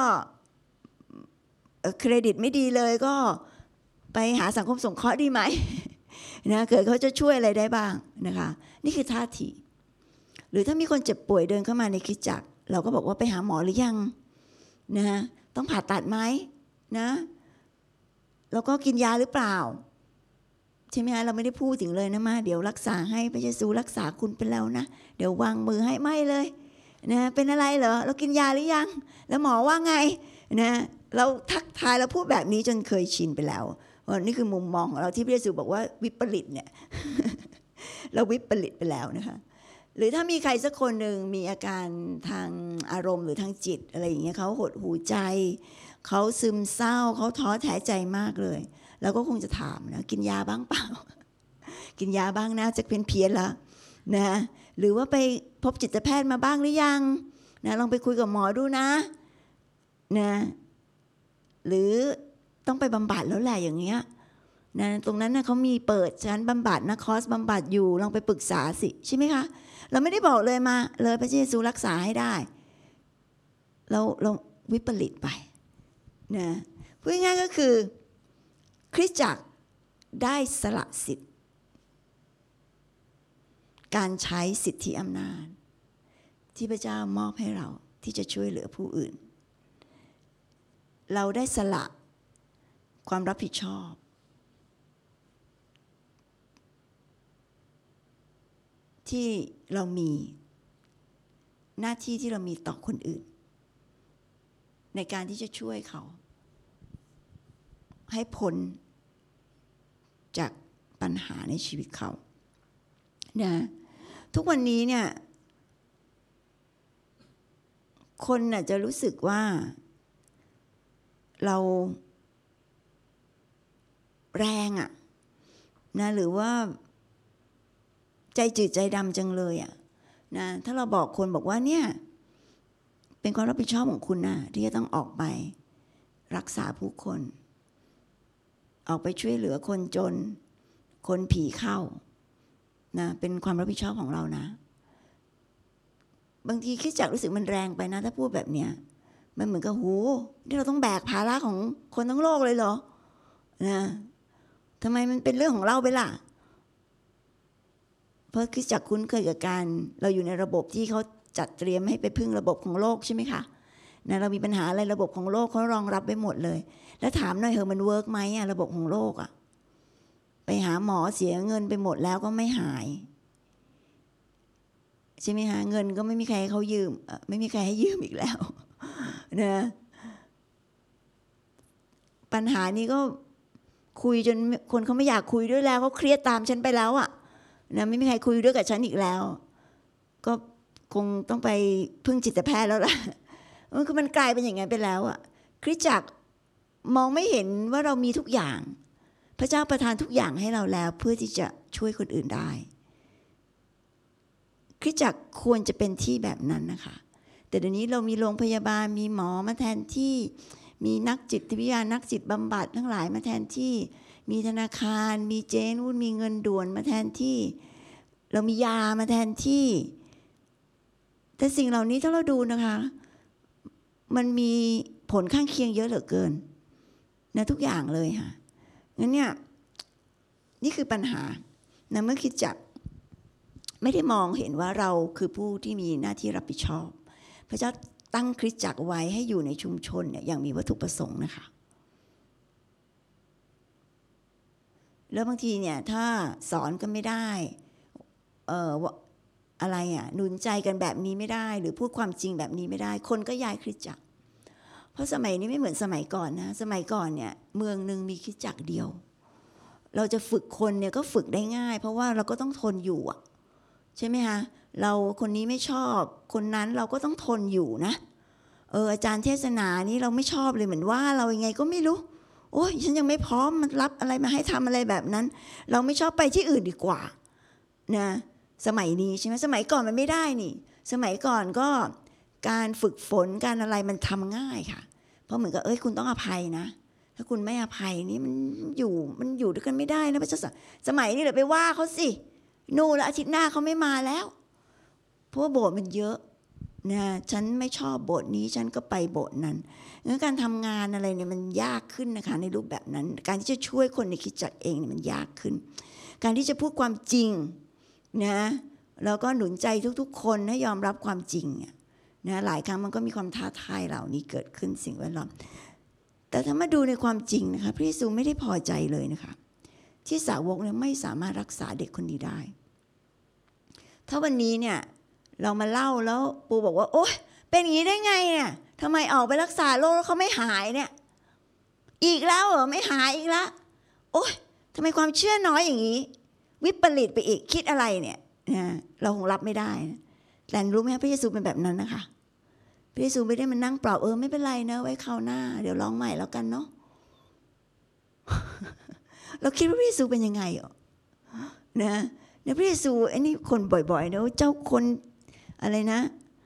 เครดิตไม่ดีเลยก็ไปหาสังคมสงเคราะห์ดีไหมนะเกิดเขาจะช่วยอะไรได้บ้างนะคะนี่คือท่าทีหรือถ้ามีคนเจ็บป่วยเดินเข้ามาในคริสตจักรเราก็บอกว่าไปหาหมอหรือยังนะต้องผ่าตัดไหมนะแล้วก็กินยาหรือเปล่าใช่ไหมคะเราไม่ได้พูดถึงเลยนะมาเดี๋ยวรักษาให้พระเยซูรักษาคุณเป็นแล้วนะเดี๋ยววางมือให้ไม่เลยนะเป็นอะไรเหรอเรากินยาหรือยังแล้วหมอว่าไงนะเราทักทายเราพูดแบบนี้จนเคยชินไปแล้วนี่คือมุมมองของเราที่พระเยซูบอกว่าวิปริตเนี่ย เราวิปริตไปแล้วนะคะหรือถ้ามีใครสักคนหนึ่งมีอาการทางอารมณ์หรือทางจิตอะไรอย่างเงี้ยเขาหดหู่ใจเขาซึมเศร้าเขาท้อแท้ใจมากเลยเราก็คงจะถามนะกินยาบ้างเปล่า กินยาบ้างนะจะเป็นเพี้ยนละนะหรือว่าไปพบจิตแพทย์มาบ้างหรือยังนะลองไปคุยกับหมอดูนะหรือต้องไปบำบัดแล้วแหละอย่างเงี้ยนะตรงนั้นนะเขามีเปิดชั้นบำบัดนะคอร์สบำบัดอยู่ลองไปปรึกษาสิใช่ไหมคะเราไม่ได้บอกเลยมาเลยพระเยซูรักษาให้ได้เราวิปริตไปนะพูดง่ายๆก็คือคริสตจักรได้สละสิทธิ์การใช้สิทธิอำนาจที่พระเจ้ามอบให้เราที่จะช่วยเหลือผู้อื่นเราได้สละความรับผิดชอบที่เรามีหน้าที่ที่เรามีต่อคนอื่นในการที่จะช่วยเขาให้พ้นจากปัญหาในชีวิตเขานะทุกวันนี้เนี่ยคนน่ะจะรู้สึกว่าเราแรงอะนะหรือว่าใจจืดใจดำจังเลยอะนะถ้าเราบอกคนบอกว่าเนี่ยเป็นความรับผิดชอบของคุณนะที่จะต้องออกไปรักษาผู้คนออกไปช่วยเหลือคนจนคนผีเข้านะเป็นความรับผิดชอบของเรานะบางทีคิดจักรู้สึกมันแรงไปนะถ้าพูดแบบเนี้ยมันเหมือนกับโหที่เราต้องแบกภาระของคนทั้งโลกเลยเหรอนะทำไมมันเป็นเรื่องของเราไปล่ะเพราะคิดจักคุ้นเคยกับการเราอยู่ในระบบที่เขาจัดเตรียมให้ไปพึ่งระบบของโลกใช่ไหมคะนะเรามีปัญหาอะไรระบบของโลกเขารองรับไปหมดเลยแล้วถามหน่อยมันเวิร์กไหมอะระบบของโลกอะไปหาหมอเสียเงินไปหมดแล้วก็ไม่หายใช่ไหมคะเงินก็ไม่มีใครให้เขายืมไม่มีใครให้ยืมอีกแล้วนะปัญหานี้ก็คุยจนคนเขาไม่อยากคุยด้วยแล้วเขาเครียดตามฉันไปแล้วอะนะไม่มีใครคุยด้วยกับฉันอีกแล้วก็คงต้องไปพึ่งจิตแพทย์แล้วล่ะคือมันกลายเป็นอย่างนั้นไปแล้วอะคริสตจักรมองไม่เห็นว่าเรามีทุกอย่างพระเจ้าประทานทุกอย่างให้เราแล้วเพื่อที่จะช่วยคนอื่นได้คริสตจักรควรจะเป็นที่แบบนั้นนะคะแต่เดี๋ยวนี้เรามีโรงพยาบาลมีหมอมาแทนที่มีนักจิตวิทยานักจิตบำบัดทั้งหลายมาแทนที่มีธนาคารมีเจนู่นมีเงินด่วนมาแทนที่เรามียามาแทนที่แต่สิ่งเหล่านี้ถ้าเราดูนะคะมันมีผลข้างเคียงเยอะเหลือเกินนะทุกอย่างเลยค่ะงั้นเนี่ยนี่คือปัญหานะเมื่อคิดจักไม่ได้มองเห็นว่าเราคือผู้ที่มีหน้าที่รับผิดชอบพระเจ้าตั้งคริสตจักรไว้ให้อยู่ในชุมชนเนี่ยอย่างมีวัตถุประสงค์นะคะแล้วบางทีเนี่ยถ้าสอนกันไม่ได้อะไรหนุนใจกันแบบนี้ไม่ได้หรือพูดความจริงแบบนี้ไม่ได้คนก็ย้ายคริสตจักรเพราะสมัยนี้ไม่เหมือนสมัยก่อนนะสมัยก่อนเนี่ยเมืองนึงมีคริสตจักรเดียวเราจะฝึกคนเนี่ยก็ฝึกได้ง่ายเพราะว่าเราก็ต้องทนอยู่ใช่ไหมคะเราคนนี้ไม่ชอบคนนั้นเราก็ต้องทนอยู่นะอาจารย์เทศนานี้เราไม่ชอบเลยเหมือนว่าเรายังไงก็ไม่รู้โอ้ยฉันยังไม่พร้อมมันรับอะไรมาให้ทำอะไรแบบนั้นเราไม่ชอบไปที่อื่นดีกว่านะสมัยนี้ใช่ไหมสมัยก่อนมันไม่ได้นี่สมัยก่อนก็การฝึกฝนการอะไรมันทำง่ายค่ะเพราะเหมือนกับคุณต้องอภัยนะถ้าคุณไม่อภัยนี่มันอยู่ด้วยกันไม่ได้นะพระเจ้าสมัยนี้เลยไปว่าเขาสินู่นแล้วอาทิตย์หน้าเขาไม่มาแล้วเพราะว่าโบสถ์มันเยอะนะฉันไม่ชอบโบสถ์นี้ฉันก็ไปโบสถ์นั้นงั้นการทำงานอะไรเนี่ยมันยากขึ้นนะคะในรูปแบบนั้นการที่จะช่วยคนในคริสตจักรเองเนี่ยมันยากขึ้นการที่จะพูดความจริงนะแล้วก็หนุนใจทุกๆคนให้ยอมรับความจริงนะหลายครั้งมันก็มีความท้าทายเหล่านี้เกิดขึ้นสิ่งแวดล้อมแต่ถ้ามาดูในความจริงนะคะพระเยซูไม่ได้พอใจเลยนะคะที่สาวกเนี่ยไม่สามารถรักษาเด็กคนนี้ได้ถ้าวันนี้เนี่ยเรามาเล่าแล้วปูบอกว่าโอ๊ยเป็นอย่างนี้ได้ไงเนี่ยทำไมออกไปรักษาโรคแล้วเขาไม่หายเนี่ยอีกแล้วเหรอไม่หายอีกแล้วโอ๊ยทำไมความเชื่อน้อยอย่างนี้วิปริตไปอีกคิดอะไรเนี่ยเราคงรับไม่ได้นะแต่รู้ไหมพระเยซูเป็นแบบนั้นนะคะพระเยซูไม่ได้มานั่งปลอบไม่เป็นไรนะไว้คราวหน้าเดี๋ยวลองใหม่แล้วกันเนาะ เราคิดว่าพระเยซูเป็นยังไงนะพระเยซูไอ้นี่คนบ่อยๆนะเจ้าคนอะไรนะ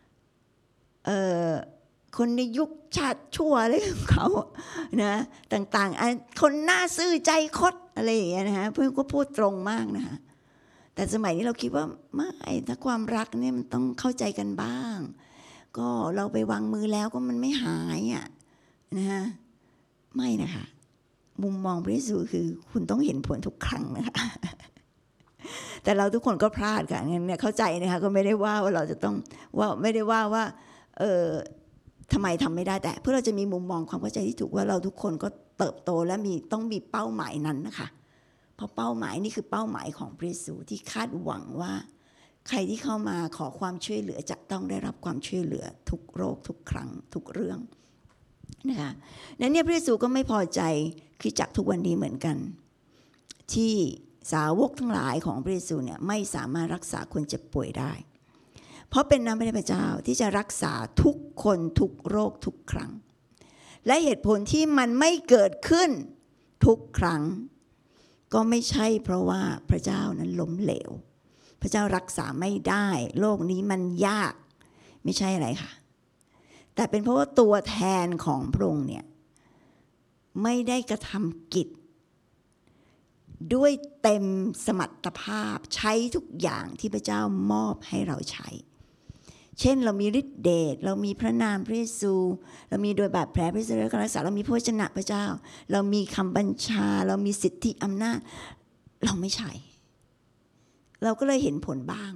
คนในยุคชาติชั่วอะไรของเขานะต่างๆคนหน้าซื่อใจคดอะไรอย่างเงี้ยนะฮะเพื่อนก็พูดตรงมากนะคะแต่สมัยนี้เราคิดว่าไม่ถ้าความรักเนี่ยมันต้องเข้าใจกันบ้างก็เราไปวางมือแล้วก็มันไม่หายนะฮะไม่นะคะมุมมองพระเยซูคือคุณต้องเห็นผลทุกครั้งนะคะแต่เราทุกคนก็พลาดค่ะงั้นเนี่ยเข้าใจนะคะก็ไม่ได้ว่าเราจะต้องว่าไม่ได้ว่าทำไมทำไม่ได้แต่เพื่อเราจะมีมุมมองความเข้าใจที่ถูกว่าเราทุกคนก็เติบโตและต้องมีเป้าหมายนั้นนะคะเพราะเป้าหมายนี่คือเป้าหมายของพระเยซูที่คาดหวังว่าใครที่เข้ามาขอความช่วยเหลือจะต้องได้รับความช่วยเหลือทุกโรคทุกครั้งทุกเรื่องนะคะนั้นเนี่ยพระเยซูก็ไม่พอใจคริสตจักรทุกวันนี้เหมือนกันที่สาวกทั้งหลายของพระเยซูเนี่ยไม่สามารถรักษาคนเจ็บป่วยได้เพราะเป็นน้ำพระเจ้าที่จะรักษาทุกคนทุกโรคทุกครั้งและเหตุผลที่มันไม่เกิดขึ้นทุกครั้งก็ไม่ใช่เพราะว่าพระเจ้านั้นล้มเหลวพระเจ้ารักษาไม่ได้โลกนี้มันยากไม่ใช่อะไรค่ะแต่เป็นเพราะว่าตัวแทนของพระองค์เนี่ยไม่ได้กระทำกิจด้วยเต็มสมรรถภาพใช้ทุกอย่างที่พระเจ้ามอบให้เราใช้เช่นเรามีฤทธิเดชเรามีพระนามพระเยซูเรามีโดยบาดแผลพระเยซูการรักษาเรามีพระวจนะพระเจ้าเรามีคำบัญชาเรามีสิทธิอำนาจเราไม่ใช่เราก็เลยเห็นผลบ้าง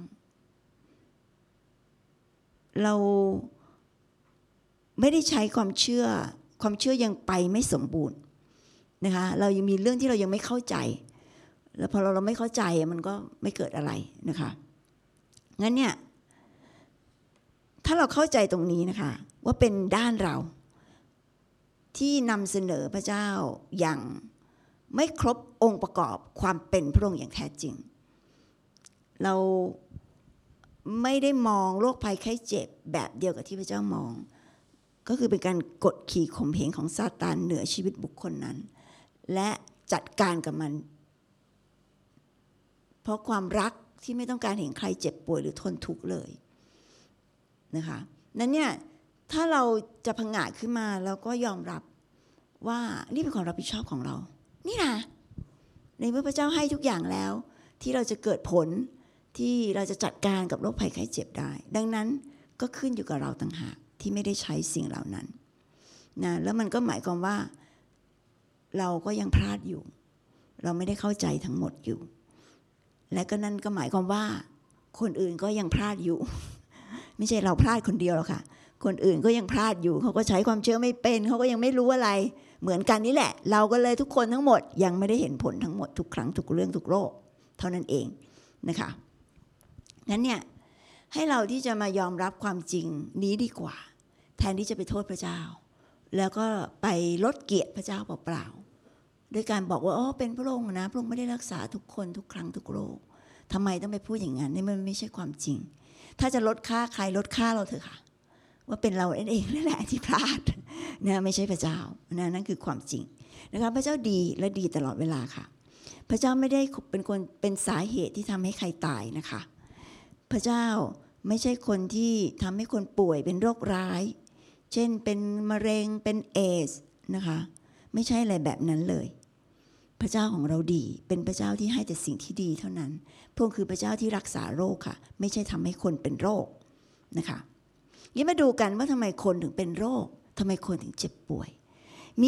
เราไม่ได้ใช้ความเชื่อยังไปไม่สมบูรณ์นะคะเรายังมีเรื่องที่เรายังไม่เข้าใจแล้วพอเราไม่เข้าใจมันก็ไม่เกิดอะไรนะคะงั้นเนี่ยถ้าเราเข้าใจตรงนี้นะคะว่าเป็นด้านเราที่นำเสนอพระเจ้าอย่างไม่ครบองค์ประกอบความเป็นพระองค์อย่างแท้จริงเราไม่ได้มองโรคภัยไข้เจ็บแบบเดียวกับที่พระเจ้ามองก็คือเป็นการกดขี่ข่มเหงของซาตานเหนือชีวิตบุคคลนั้นและจัดการกับมันเพราะความรักที่ไม่ต้องการเห็นใครเจ็บป่วยหรือทนทุกข์เลยนะคะนั้นเนี่ยถ้าเราจะผงาดขึ้นมาแล้วก็ยอมรับว่านี่เป็นความรับผิดชอบของเรานี่นะในเมื่อพระเจ้าให้ทุกอย่างแล้วที่เราจะเกิดผลที่เราจะจัดการกับโรคภัยไข้เจ็บได้ดังนั้นก็ขึ้นอยู่กับเราต่างหากที่ไม่ได้ใช้สิ่งเหล่านั้นนะแล้วมันก็หมายความว่าเราก็ยังพลาดอยู่เราไม่ได้เข้าใจทั้งหมดอยู่และก็นั่นก็หมายความว่าคนอื่นก็ยังพลาดอยู่ไม่ใช่เราพลาดคนเดียวหรอกค่ะคนอื่นก็ยังพลาดอยู่เขาก็ใช้ความเชื่อไม่เป็นเขาก็ยังไม่รู้อะไรเหมือนกันนี่แหละเราก็เลยทุกคนทั้งหมดยังไม่ได้เห็นผลทั้งหมดทุกครั้งทุกเรื่องทุกโรคเท่านั้นเองนะคะงั้นเนี่ยให้เราที่จะมายอมรับความจริงนี้ดีกว่าแทนที่จะไปโทษพระเจ้าแล้วก็ไปลดเกียรติพระเจ้าเปล่าๆด้วยการบอกว่าเป็นพระองค์นะพระองค์ไม่ได้รักษาทุกคนทุกครั้งทุกโรคทำไมต้องไปพูดอย่างนั้นนี่มันไม่ใช่ความจริงถ้าจะลดค่าใครลดค่าเราเถอะค่ะว่าเป็นเราเองนั่นแหละที่พลาดนะไม่ใช่พระเจ้านะนั่นคือความจริงนะคะพระเจ้าดีและดีตลอดเวลาค่ะพระเจ้าไม่ได้เป็นสาเหตุที่ทำให้ใครตายนะคะพระเจ้าไม่ใช่คนที่ทำให้คนป่วยเป็นโรคร้ายเช่นเป็นมะเร็งเป็นเอดส์นะคะไม่ใช่อะไรแบบนั้นเลยพระเจ้าของเราดีเป็นพระเจ้าที่ให้แต่สิ่งที่ดีเท่านั้นพระองค์คือพระเจ้าที่รักษาโรคค่ะไม่ใช่ทำให้คนเป็นโรคนะคะยิ่งมาดูกันว่าทำไมคนถึงเป็นโรคทำไมคนถึงเจ็บป่วยมี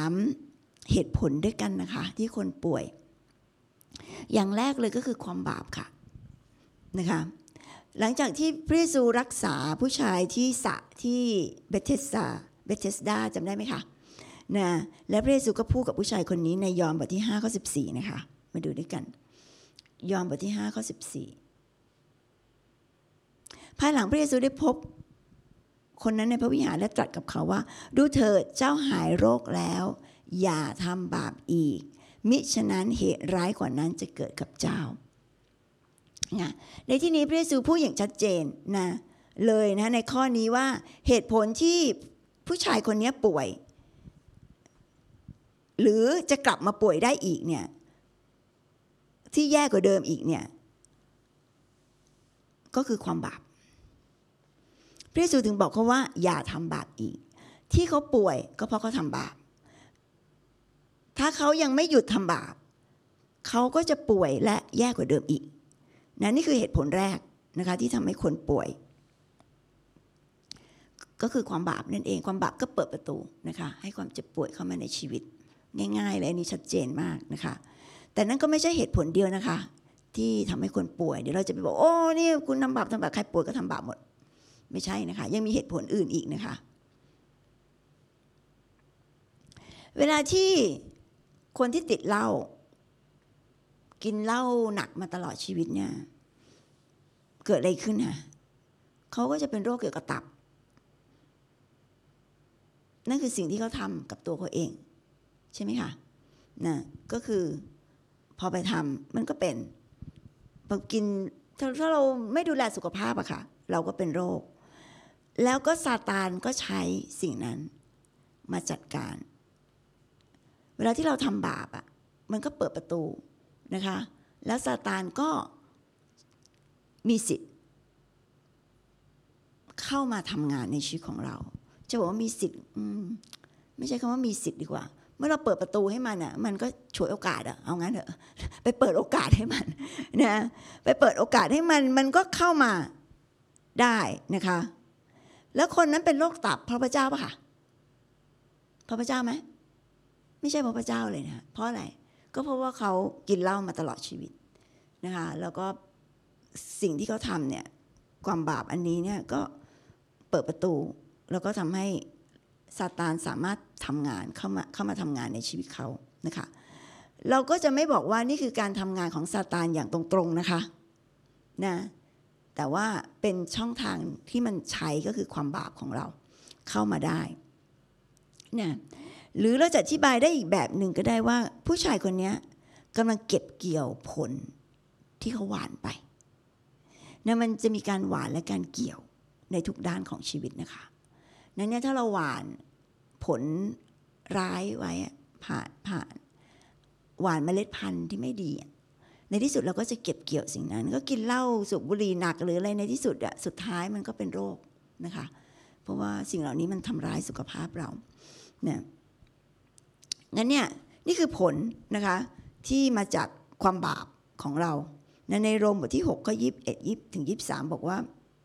3เหตุผลด้วยกันนะคะที่คนป่วยอย่างแรกเลยก็คือความบาปค่ะนะคะหลังจากที่พระเยซูรักษาผู้ชายที่สระที่เบเธสดาจำได้ไหมคะนะและพระเยซูก็พูดกับผู้ชายคนนี้ในยอห์นบทที่5ข้อ14นะคะมาดูด้วยกันยอห์นบทที่5ข้อ14ภายหลังพระเยซูได้พบคนนั้นในพระวิหารและตรัสกับเขาว่าดูเถิดเจ้าหายโรคแล้วอย่าทำบาปอีกมิฉะนั้นเหตุร้ายกว่านั้นจะเกิดกับเจ้าในที่นี้พระเยซูพูดอย่างชัดเจนนะเลยนะในข้อนี้ว่าเหตุผลที่ผู้ชายคนนี้ป่วยหรือจะกลับมาป่วยได้อีกเนี่ยที่แย่กว่าเดิมอีกเนี่ยก็คือความบาปพระเยซูถึงบอกเขาว่าอย่าทำบาปอีกที่เขาป่วยก็เพราะเขาทำบาปถ้าเขายังไม่หยุดทำบาปเขาก็จะป่วยและแย่กว่าเดิมอีกนะนี่คือเหตุผลแรกนะคะที่ทำให้คนป่วยก็คือความบาปนั่นเองความบาปก็เปิดประตูนะคะให้ความเจ็บป่วยเข้ามาในชีวิตง่ายๆเลยอันนี้ชัดเจนมากนะคะแต่นั่นก็ไม่ใช่เหตุผลเดียวนะคะที่ทำให้คนป่วยเดี๋ยวเราจะไปบอกโอ้นี่คุณทำบาปใครป่วยก็ทำบาปหมดไม่ใช่นะคะยังมีเหตุผลอื่นอีกนะคะเวลาที่คนที่ติดเหล้ากินเหล้าหนักมาตลอดชีวิตเนี่ยเกิดอะไรขึ้นฮะเขาก็จะเป็นโรคเกี่ยวกับตับนั่นคือสิ่งที่เขาทำกับตัวเขาเองใช่ไหมคะนะก็คือพอไปทำมันก็เป็นพอกินถ้าเราไม่ดูแลสุขภาพอะค่ะเราก็เป็นโรคแล้วก็ซาตานก็ใช้สิ่งนั้นมาจัดการเวลาที่เราทำบาปอะมันก็เปิดประตูนะคะแล้วซาตานก็มีสิทธิ์เข้ามาทำงานในชีวิตของเราจะบอกว่ามีสิทธิ์ไม่ใช่คำว่ามีสิทธิ์ดีกว่าเมื่อเราเปิดประตูให้มันอ่ะมันก็ฉวยโอกาสอ่ะเอางั้นเถอะไปเปิดโอกาสให้มันนะไปเปิดโอกาสให้มันก็เข้ามาได้นะคะแล้วคนนั้นเป็นโรคตับเพราะพระเจ้าป่ะค่ะเพราะพระเจ้าไหมไม่ใช่เพราะพระเจ้าเลยนะเพราะอะไรก็เพราะว่าเขากินเหล้ามาตลอดชีวิตนะคะแล้วก็สิ่งที่เขาทำเนี่ยความบาปอันนี้เนี่ยก็เปิดประตูแล้วก็ทำให้ซาตานสามารถทำงานเข้ามาทำงานในชีวิตเขานะคะเราก็จะไม่บอกว่านี่คือการทำงานของซาตานอย่างตรงๆนะคะนะแต่ว่าเป็นช่องทางที่มันใช้ก็คือความบาปของเราเข้ามาได้นะหรือเราจะอธิบายได้อีกแบบหนึ่งก็ได้ว่าผู้ชายคนนี้กำลังเก็บเกี่ยวผลที่เขาหว่านไปนะมันจะมีการหว่านและการเกี่ยวในทุกด้านของชีวิตนะคะนั้นเนี่ยถ้าเราหว่านผลร้ายไว้ผ่านหว่านเมล็ดพันธุ์ที่ไม่ดีในที่สุดเราก็จะเก็บเกี่ยวสิ่งนั้นก็กินเหล้าสูบบุหรี่หนักหรืออะไรในที่สุดอะสุดท้ายมันก็เป็นโรคนะคะเพราะว่าสิ่งเหล่านี้มันทำร้ายสุขภาพเราเนี่ยงั้นเนี่ยนี่คือผลนะคะที่มาจากความบาปของเราในโรมบทที่6ข้อ21ถึง23บอกว่า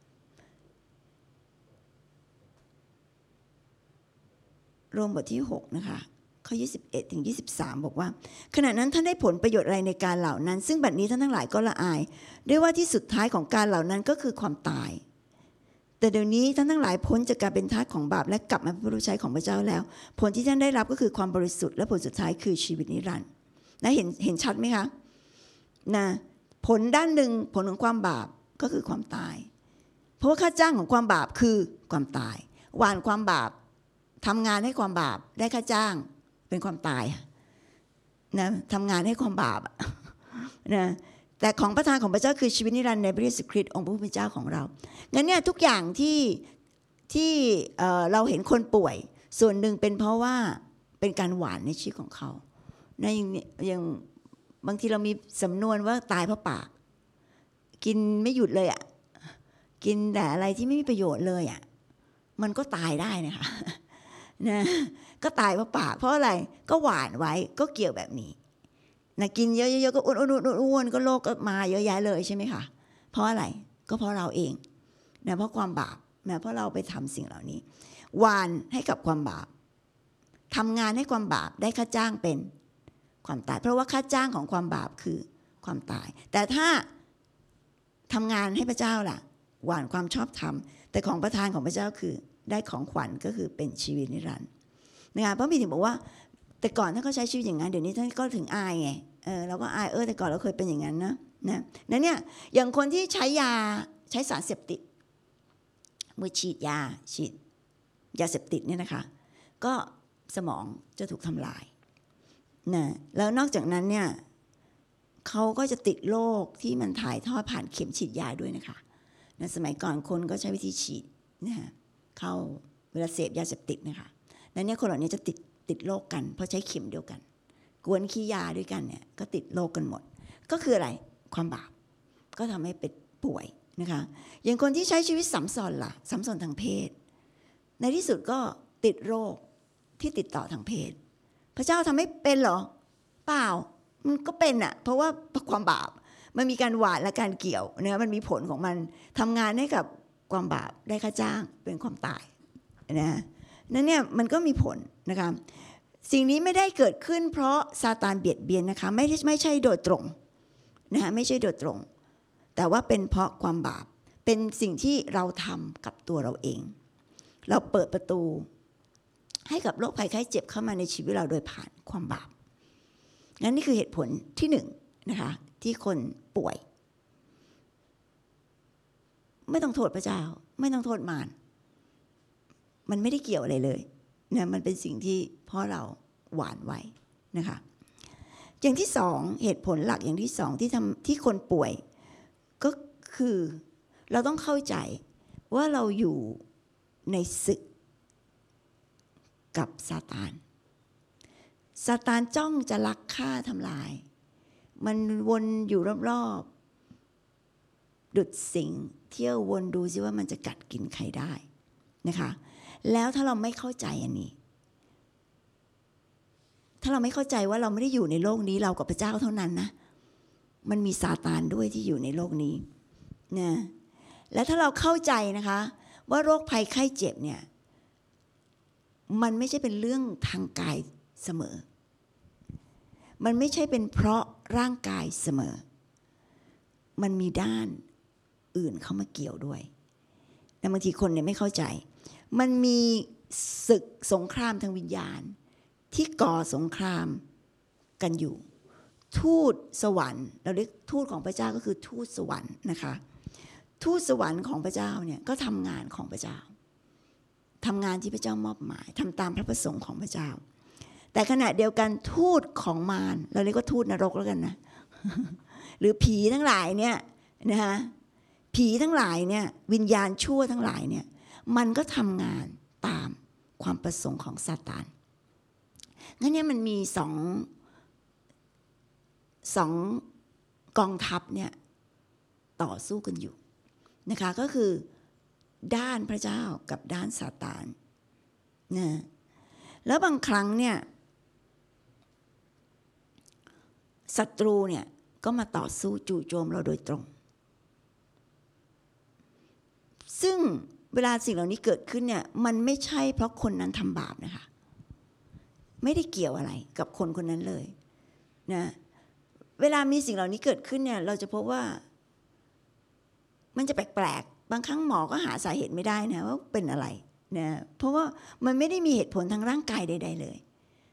โรมบทที่6นะคะข้อ21ถึง23บอกว่าขณะนั้นท่านได้ผลประโยชน์อะไรในการเหล่านั้นซึ่งบัดนี้ท่านทั้งหลายก็ละอายด้วยว่าที่สุดท้ายของการเหล่านั้นก็คือความตายแต่เดี๋ยวนี้ท่านทั้งหลายพ้นจากการเป็นทาสของบาปและกลับมาเป็นผู้รับใช้ของพระเจ้าแล้วผลที่ท่านได้รับก็คือความบริสุทธิ์และผลสุดท้ายคือชีวิตนิรันดร์นะเห็นชัดไหมคะนะผลด้านหนึ่งผลของความบาปก็คือความตายเพราะว่าค่าจ้างของความบาปคือความตายหว่านความบาปทำงานให้ความบาปได้ค่าจ้างเป็นความตายนะทำงานให้ความบาปนะแต่ของประทานของพระเจ้าคือชีวิตนิรันดร์ในพระเยซูคริสต์องค์พระผู้เป็นเจ้าของเรางั้นเนี่ยทุกอย่างที่เราเห็นคนป่วยส่วนหนึ่งเป็นเพราะว่าเป็นการหว่านในชีวิตของเขานะอย่างบางทีเรามีสำนวนว่าตายเพราะปากกินไม่หยุดเลยอ่ะกินแต่อะไรที่ไม่มีประโยชน์เลยอ่ะมันก็ตายได้นะคะนะก็ตายเพราะปากเพราะอะไรก็หวานไว้ก็เกี่ยวแบบนี้นะกินเยอะๆก็อ้วนก็โรคก็มาเยอะแยะเลยใช่ไหมคะเพราะอะไรก็เพราะเราเองนะเพราะความบาปนะเพราะเราไปทำสิ่งเหล่านี้หวานให้กับความบาปทำงานให้ความบาปได้ค่าจ้างเป็นความตายเพราะว่าค่าจ้างของความบาปคือความตายแต่ถ้าทำงานให้พระเจ้าล่ะหวานความชอบธรรมแต่ของประทานของพระเจ้าคือได้ของขวัญก็คือเป็นชีวิตนิรันดร์นะคะพระบิดาบอกว่าแต่ก่อนถ้าเขาใช้ชีวิตอย่างนั้นเดี๋ยวนี้ท่านก็ถึงอายไงเราก็อายแต่ก่อนเราเคยเป็นอย่างนั้นนะนั่นเนี่ยอย่างคนที่ใช้ยาใช้สารเสพติดเมื่อฉีดยาเสพติดเนี่ยนะคะก็สมองจะถูกทำลายนะแล้วนอกจากนั้นเนี่ยเขาก็จะติดโรคที่มันถ่ายทอดผ่านเข็มฉีดยาด้วยนะคะนะสมัยก่อนคนก็ใช้วิธีฉีดนะเข้าเวลาเสพยาเสพติดนะคะแล้วเนี่ยคนเหล่านี้จะติดโรคกันเพราะใช้เข็มเดียวกันกวนขี้ยาด้วยกันเนี่ยก็ติดโรคกันหมดก็คืออะไรความบาปก็ทำให้เป็นป่วยนะคะอย่างคนที่ใช้ชีวิตสัมสอนล่ะสัมสอนทางเพศในที่สุดก็ติดโรคที่ติดต่อทางเพศพระเจ้าทำให้เป็นเหรอเปล่ามันก็เป็นอ่ะเพราะว่าความบาปมันมีการหวานและการเกี่ยวนะมันมีผลของมันทำงานให้กับความบาปได้ค่าจ้างเป็นความตายนะนั่นเนี่ยมันก็มีผลนะคะสิ่งนี้ไม่ได้เกิดขึ้นเพราะซาตานเบียดเบียนนะคะไม่ใช่โดยตรงนะคะไม่ใช่โดยตรงแต่ว่าเป็นเพราะความบาปเป็นสิ่งที่เราทำกับตัวเราเองเราเปิดประตูให้กับโรคภัยไข้เจ็บเข้ามาในชีวิตเราโดยผ่านความบาปงั้นนี่คือเหตุผลที่หนึ่งนะคะที่คนป่วยไม่ต้องโทษพระเจ้าไม่ต้องโทษมารมันไม่ได้เกี่ยวอะไรเลยนะมันเป็นสิ่งที่พ่อเราหวานไว้นะคะอย่างที่สองเหตุผลหลักอย่างที่สองที่คนป่วยก็คือเราต้องเข้าใจว่าเราอยู่ในศึกกับซาตานจ้องจะลักฆ่าทำลายมันวนอยู่รอบๆดุจสิงเที่ยววนดูซิว่ามันจะกัดกินใครได้นะคะแล้วถ้าเราไม่เข้าใจอันนี้ถ้าเราไม่เข้าใจว่าเราไม่ได้อยู่ในโลกนี้เรากับพระเจ้าเท่านั้นนะมันมีซาตานด้วยที่อยู่ในโลกนี้นะและถ้าเราเข้าใจนะคะว่าโรคภัยไข้เจ็บเนี่ยมันไม่ใช่เป็นเรื่องทางกายเสมอมันไม่ใช่เป็นเพราะร่างกายเสมอมันมีด้านอื่นเข้ามาเกี่ยวด้วยแต่บางทีคนเนี่ยไม่เข้าใจมันมีศึกสงครามทางวิญญาณที่ก่อสงครามกันอยู่ทูตสวรรค์เราเรียกทูตของพระเจ้าก็คือทูตสวรรค์นะคะทูตสวรรค์ของพระเจ้าเนี่ยก็ทำงานของพระเจ้าทำงานที่พระเจ้ามอบหมายทำตามพระประสงค์ของพระเจ้าแต่ขณะเดียวกันทูตของมารเราเรียกว่าทูตนรกแล้วกันนะ หรือผีทั้งหลายเนี่ยนะคะผีทั้งหลายเนี่ยวิญญาณชั่วทั้งหลายเนี่ยมันก็ทำงานตามความประสงค์ของซาตานงั้นเนี่ยมันมีสองกองทัพเนี่ยต่อสู้กันอยู่นะคะก็คือด้านพระเจ้ากับด้านซาตานนะแล้วบางครั้งเนี่ยศัตรูเนี่ยก็มาต่อสู้จู่โจมเราโดยตรงซึ่งเวลาสิ่งเหล่านี้เกิดขึ้นเนี่ยมันไม่ใช่เพราะคนนั้นทำบาปนะคะไม่ได้เกี่ยวอะไรกับคนคนนั้นเลยนะเวลามีสิ่งเหล่านี้เกิดขึ้นเนี่ยเราจะพบว่ามันจะแปลกๆบางครั้งหมอก็หาสาเหตุไม่ได้นะว่าเป็นอะไรนะเพราะว่ามันไม่ได้มีเหตุผลทางร่างกายใดๆเลย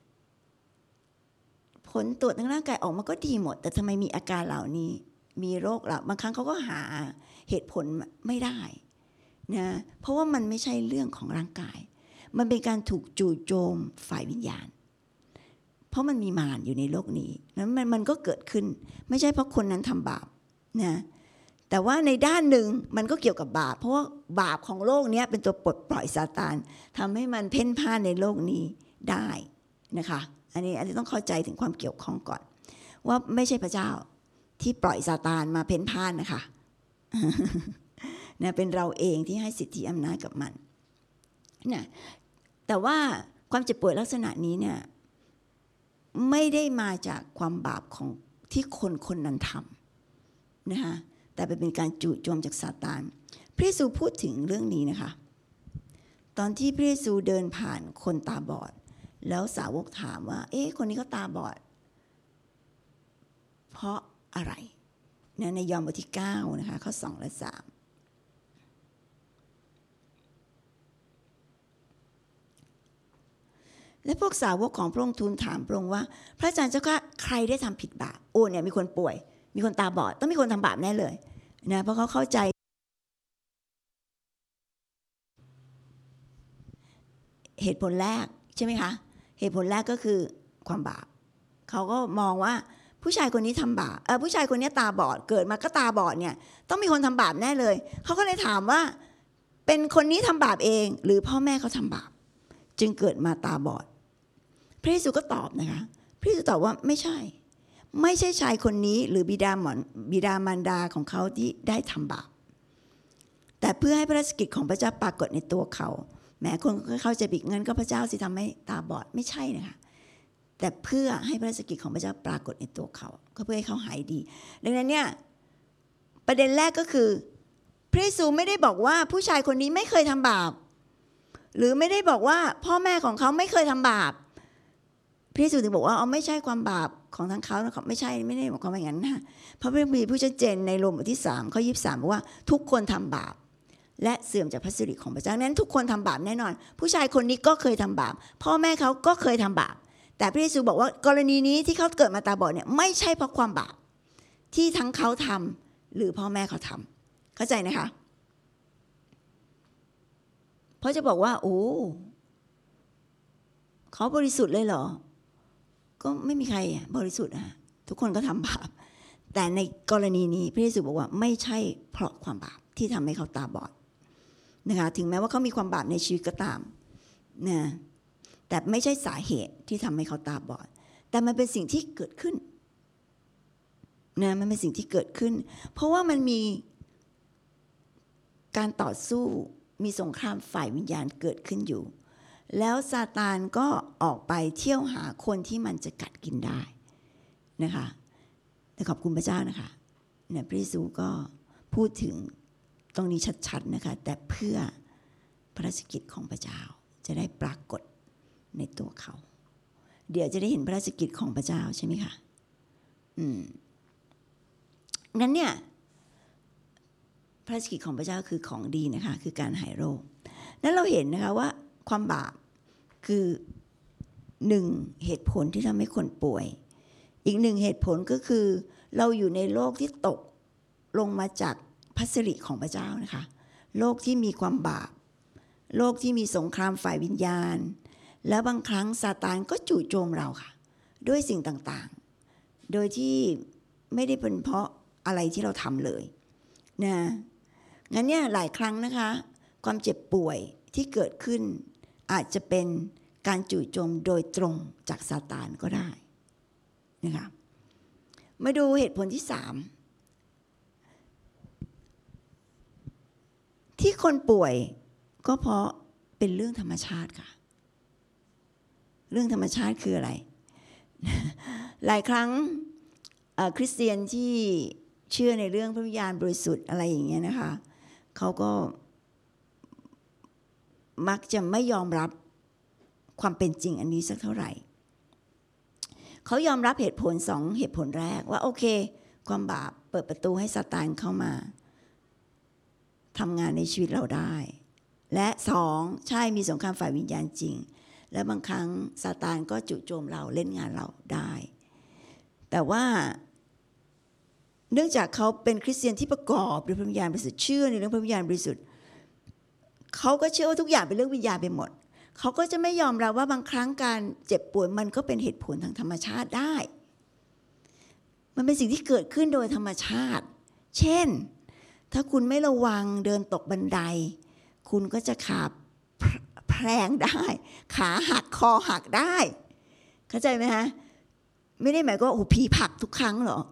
ผลตรวจทางร่างกายออกมาก็ดีหมดแต่ทำไมมีอาการเหล่านี้มีโรคเหล่าบางครั้งเขาก็หาเหตุผลไม่ได้นะเพราะว่ามันไม่ใช่เรื่องของร่างกายมันเป็นการถูกจู่โจมฝ่ายวิญญาณเพราะมันมีมารอยู่ในโลกนี้นั้นมันก็เกิดขึ้นไม่ใช่เพราะคนนั้นทำบาปนะแต่ว่าในด้านหนึ่งมันก็เกี่ยวกับบาปเพราะว่าบาปของโลกนี้เป็นตัวปลดปล่อยซาตานทำให้มันเพ่นพ่านในโลกนี้ได้นะคะอันนี้ต้องเข้าใจถึงความเกี่ยวข้องก่อนว่าไม่ใช่พระเจ้าที่ปล่อยซาตานมาเพ่นพ่านนะคะ นะเป็นเราเองที่ให้สิทธิอำนาจกับมันนะแต่ว่าความเจ็บป่วยลักษณะนี้เนี่ยไม่ได้มาจากความบาปของที่คนนั้นทำนะคะแต่เป็นการจู่โจมจากซาตานพระเยซูพูดถึงเรื่องนี้นะคะตอนที่พระเยซูเดินผ่านคนตาบอดแล้วสาวกถามว่าคนนี้เขาตาบอดเพราะอะไรในยอห์นบทที่9นะคะข้อ2และ3และพวกสาวกของพระองค์ทูลถามพระองค์ว่าพระอาจารย์เจ้าข้าใครได้ทำผิดบาปเนี่ยมีคนป่วยมีคนตาบอดต้องมีคนทำบาปแน่เลยนะเพราะเขาเข้าใจเหตุผลแรกใช่ไหมคะเหตุผลแรกก็คือความบาปเขเขาก็มองว่าผู้ชายคนนี้ทำบาปผู้ชายคนนี้ตาบอดเกิดมาก็ตาบอดเนี่ยต้องมีคนทำบาปแน่เลยเขาก็เลยถามว่าเป็นคนนี้ทำบาปเองหรือพ่อแม่เขาทำบาปจึงเกิดมาตาบอดพระเยซูก็ตอบนะคะพระเยซูตอบว่าไม่ใช่ชายคนนี้หรือบิดามารดาของเขาที่ได้ทำบาปแต่เพื่อให้พระราชกิจของพระเจ้าปรากฏในตัวเขาแม้คนก็เข้าใจผิดงั้นก็พระเจ้าสิทำให้ตาบอดไม่ใช่นะคะแต่เพื่อให้พระราชกิจของพระเจ้าปรากฏในตัวเขาก็เพื่อให้เขาหายดีดังนั้นเนี่ยประเด็นแรกก็คือพระเยซูไม่ได้บอกว่าผู้ชายคนนี้ไม่เคยทำบาปหรือไม่ได้บอกว่าพ่อแม่ของเขาไม่เคยทำบาปพระเยซูถึงบอกว่าไม่ใช่ความบาปของทั้งเขาไม่ได้บอกความอย่างนั้นนะเพราะพระคัมภีร์ผู้ชัดเจนในโรมบทที่3ข้อ23บอกว่าทุกคนทำบาปและเสื่อมจากพระสิริของพระเจ้านั้นทุกคนทำบาปแน่นอนผู้ชายคนนี้ก็เคยทำบาปพ่อแม่เขาก็เคยทำบาปแต่พระเยซูบอกว่ากรณีนี้ที่เขาเกิดมาตาบอดเนี่ยไม่ใช่เพราะความบาปที่ทั้งเขาทำหรือพ่อแม่เขาทำเข้าใจนะคะเพราะจะบอกว่าโอ้เขาบริสุทธิ์เลยเหรอก็ไม่มีใครบริสุทธิ์นะทุกคนก็ทำบาปแต่ในกรณีนี้พระเยซูบอกว่าไม่ใช่เพราะความบาปที่ทำให้เขาตาบอดนะคะถึงแม้ว่าเขามีความบาปในชีวิตก็ตามนะแต่ไม่ใช่สาเหตุที่ทำให้เขาตาบอดแต่มันเป็นสิ่งที่เกิดขึ้นนะมันเป็นสิ่งที่เกิดขึ้นเพราะว่ามันมีการต่อสู้มีสงครามฝ่ายวิญญาณเกิดขึ้นอยู่แล้วซาตานก็ออกไปเที่ยวหาคนที่มันจะกัดกินได้นะคะแต่ขอบคุณพระเจ้านะคะเนี่ยพระเยซูก็พูดถึงตรงนี้ชัดๆนะคะแต่เพื่อพระราชกิจของพระเจ้าจะได้ปรากฏในตัวเขาเดี๋ยวจะได้เห็นพระราชกิจของพระเจ้าใช่ไหมคะงั้นเนี่ยพระราชกิจของพระเจ้าคือของดีนะคะคือการหายโรคนั้นเราเห็นนะคะว่าความบาปคือ1เหตุผลที่ทำให้คนป่วยอีก1เหตุผลก็คือเราอยู่ในโลกที่ตกลงมาจากพระสิริของพระเจ้านะคะโลกที่มีความบาปโลกที่มีสงครามฝ่ายวิญญาณแล้วบางครั้งซาตานก็จู่โจมเราค่ะด้วยสิ่งต่างๆโดยที่ไม่ได้เป็นเพราะอะไรที่เราทำเลยนะงั้นเนี่ยหลายครั้งนะคะความเจ็บป่วยที่เกิดขึ้นอาจจะเป็นการจู่โจมโดยตรงจากซาตานก็ได้นะคะมาดูเหตุผลที่3ที่คนป่วยก็เพราะเป็นเรื่องธรรมชาติค่ะเรื่องธรรมชาติคืออะไร หลายครั้งคริสเตียนที่เชื่อในเรื่องพระวิญญาณบริสุทธิ์อะไรอย่างเงี้ยนะคะเขาก็มักจะไม่ยอมรับความเป็นจริงอันนี้สักเท่าไหร่เขายอมรับเหตุผล2เหตุผลแรกว่าโอเคความบาปเปิดประตูให้ซาตานเข้ามาทำงานในชีวิตเราได้และ2ใช่มีสงครามฝ่ายวิญญาณจริงและบางครั้งซาตานก็จู่โจมเราเล่นงานเราได้แต่ว่าเนื่องจากเขาเป็นคริสเตียนที่ประกอบด้วยพระวิญญาณบริสุทธิ์เชื่อในเรื่องพระวิญญาณบริสุทธิ์เขาก็เชื่อว่าทุกอย่างเป็นเรื่องวิญญาณไปหมดเขาก็จะไม่ยอมรับว่าบางครั้งการเจ็บป่วยมันก็เป็นเหตุผลทางธรรมชาติได้มันเป็นสิ่งที่เกิดขึ้นโดยธรรมชาติเช่นถ้าคุณไม่ระวังเดินตกบันไดคุณก็จะขาแพลงได้ขาหักคอหักได้เข้าใจไหมฮะไม่ได้หมายก็โอ้ผีผลักทุกครั้งหรอ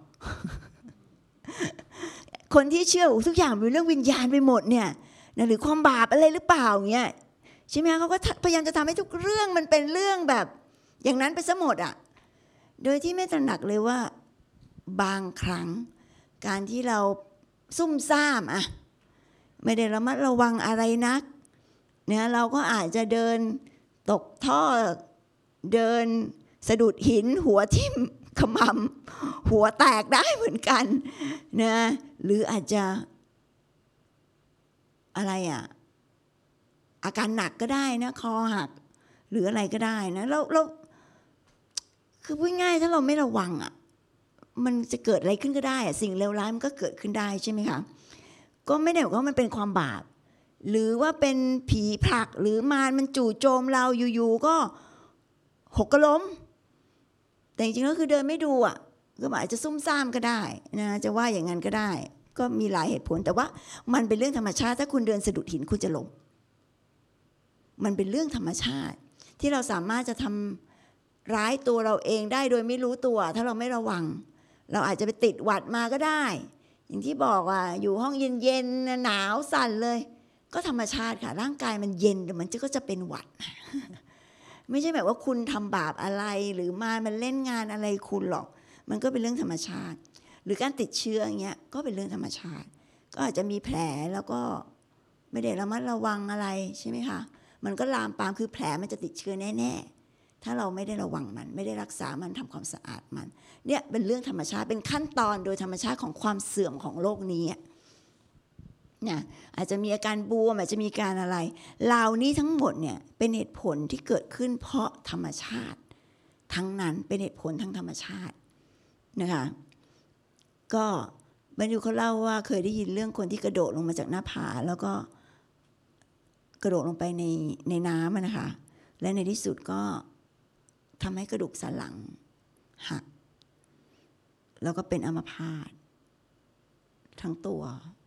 คนที่เชื่อทุกอย่างเป็นเรื่องวิญญาณไปหมดเนี่ยหรือความบาปอะไรหรือเปล่าเงี้ยใช่ไหมเขาก็พยายามจะทำให้ทุกเรื่องมันเป็นเรื่องแบบอย่างนั้นไปซะหมดอ่ะโดยที่ไม่ตระหนักเลยว่าบางครั้งการที่เราซุ่มซ่ามอ่ะไม่ได้ระมัดระวังอะไรนักเนี่ยเราก็อาจจะเดินตกท่อเดินสะดุดหินหัวทิ่มขมำหัวแตกได้เหมือนกันนะหรืออาจจะอะไรอ่ะอาการหนักก็ได้นะคอหักหรืออะไรก็ได้นะเราคือพูดง่ายถ้าเราไม่ระวังอ่ะมันจะเกิดอะไรขึ้นก็ได้อ่ะสิ่งเลวร้ายมันก็เกิดขึ้นได้ใช่ไหมคะก็ไม่ได้บอกว่ามันเป็นความบาปหรือว่าเป็นผีผลักหรือมารมันจู่โจมเราอยู่ๆก็หกล้มแต่จริงๆก็คือเดินไม่ดูอ่ะก็อาจจะซุ่มซ่ามก็ได้นะจะว่าอย่างนั้นก็ได้ก็มีหลายเหตุผลแต่ว่ามันเป็นเรื่องธรรมชาติถ้าคุณเดินสะดุดหินคุณจะล้มมันเป็นเรื่องธรรมชาติที่เราสามารถจะทำร้ายตัวเราเองได้โดยไม่รู้ตัวถ้าเราไม่ระวังเราอาจจะไปติดหวัดมาก็ได้อย่างที่บอกอ่ะอยู่ห้องเย็นๆหนาวสั่นเลยก็ธรรมชาติค่ะร่างกายมันเย็นเดี๋ยวมันก็จะเป็นหวัดไม่ใช่แบบว่าคุณทำบาปอะไรหรือมันเล่นงานอะไรคุณหรอกมันก็เป็นเรื่องธรรมชาติหรือการติดเชื้ออย่างเงี้ยก็เป็นเรื่องธรรมชาติก็อาจจะมีแผลแล้วก็ไม่ได้ระมัดระวังอะไรใช่ไหมคะมันก็ลามปามคือแผลมันจะติดเชื้อแน่ๆถ้าเราไม่ได้ระวังมันไม่ได้รักษามันทำความสะอาดมันเนี่ยเป็นเรื่องธรรมชาติเป็นขั้นตอนโดยธรรมชาติของความเสื่อมของโลกนี้นะอาจจะมีอาการบวมอาจจะมีการอะไรเหล่านี้ทั้งหมดเนี่ยเป็นเหตุผลที่เกิดขึ้นเพราะธรรมชาติทั้งนั้นเป็นเหตุผลทางธรรมชาตินะคะก็บรรยุเขาเล่าว่าเคยได้ยินเรื่องคนที่กระโดดลงมาจากหน้าผาแล้วก็กระโดดลงไปในน้ำนะคะและในที่สุดก็ทำให้กระดูกสันหลังหักแล้วก็เป็นอัมพาตทั้งตัว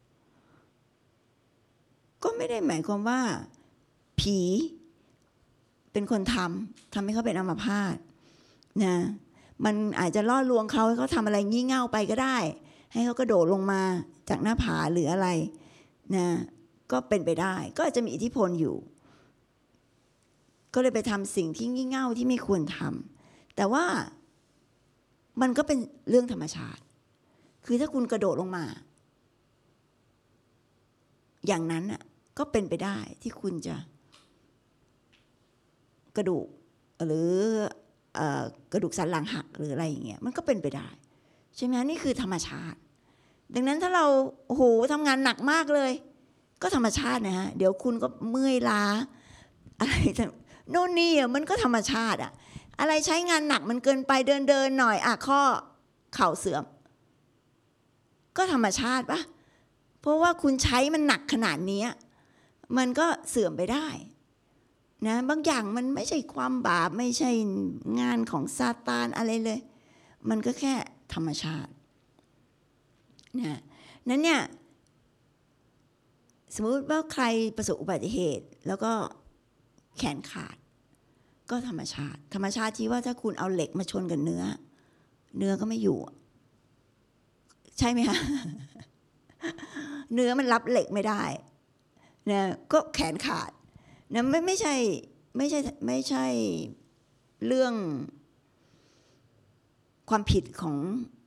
ก็ไม่ได้หมายความว่าผีเป็นคนทำให้เขาเป็นอัมพาตนะมันอาจจะล่อลวงเขาให้เขาทำอะไรงี่เง่าไปก็ได้ให้เขากระโดดลงมาจากหน้าผาหรืออะไรนะก็เป็นไปได้ก็อาจจะมีอิทธิพลอยู่ก็เลยไปทำสิ่งที่งี่เง่าที่ไม่ควรทำแต่ว่ามันก็เป็นเรื่องธรรมชาติคือถ้าคุณกระโดดลงมาอย่างนั้นน่ะก็เป็นไปได้ที่คุณจะกระดูกหรือกระดูกสันหลังหักหรืออะไรอย่างเงี้ยมันก็เป็นไปได้ใช่ไหมนี่คือธรรมชาติดังนั้นถ้าเราโอ้โหทำงานหนักมากเลยก็ธรรมชาตินะฮะเดี๋ยวคุณก็เมื่อยล้าอะไรโน่นนี่มันก็ธรรมชาติอะอะไรใช้งานหนักมันเกินไปเดินหน่อยข้อเข่าเสื่อมก็ธรรมชาติปะเพราะว่าคุณใช้มันหนักขนาดนี้มันก็เสื่อมไปได้นะบางอย่างมันไม่ใช่ความบาปไม่ใช่งานของซาตานอะไรเลยมันก็แค่ธรรมชาตินะนั้นเนี่ยสมมุติว่าใครประสบอุบัติเหตุแล้วก็แขนขาดก็ธรรมชาติที่ว่าถ้าคุณเอาเหล็กมาชนกับเนื้อก็ไม่อยู่ใช่ไหมคะ เนื้อมันรับเหล็กไม่ได้นะก็แขนขาดนะไม่ใช่เรื่องความผิดของ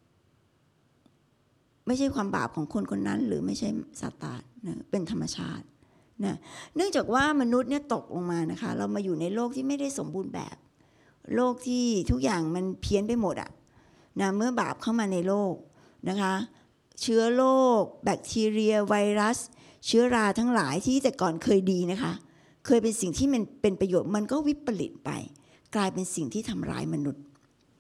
ไม่ใช่ความบาปของคนคนนั้นหรือไม่ใช่ซาตานนะเป็นธรรมชาตินะเนื่องจากว่ามนุษย์เนี่ยตกลงมานะคะเรามาอยู่ในโลกที่ไม่ได้สมบูรณ์แบบโลกที่ทุกอย่างมันเพี้ยนไปหมดอะนะเมื่อบาปเข้ามาในโลกนะคะเชื้อโรคแบคทีเรียไวรัสเชื้อราทั้งหลายที่แต่ก่อนเคยดีนะคะเคยเป็นสิ่งที่มันเป็นประโยชน์มันก็วิปริตไปกลายเป็นสิ่งที่ทำร้ายมนุษย์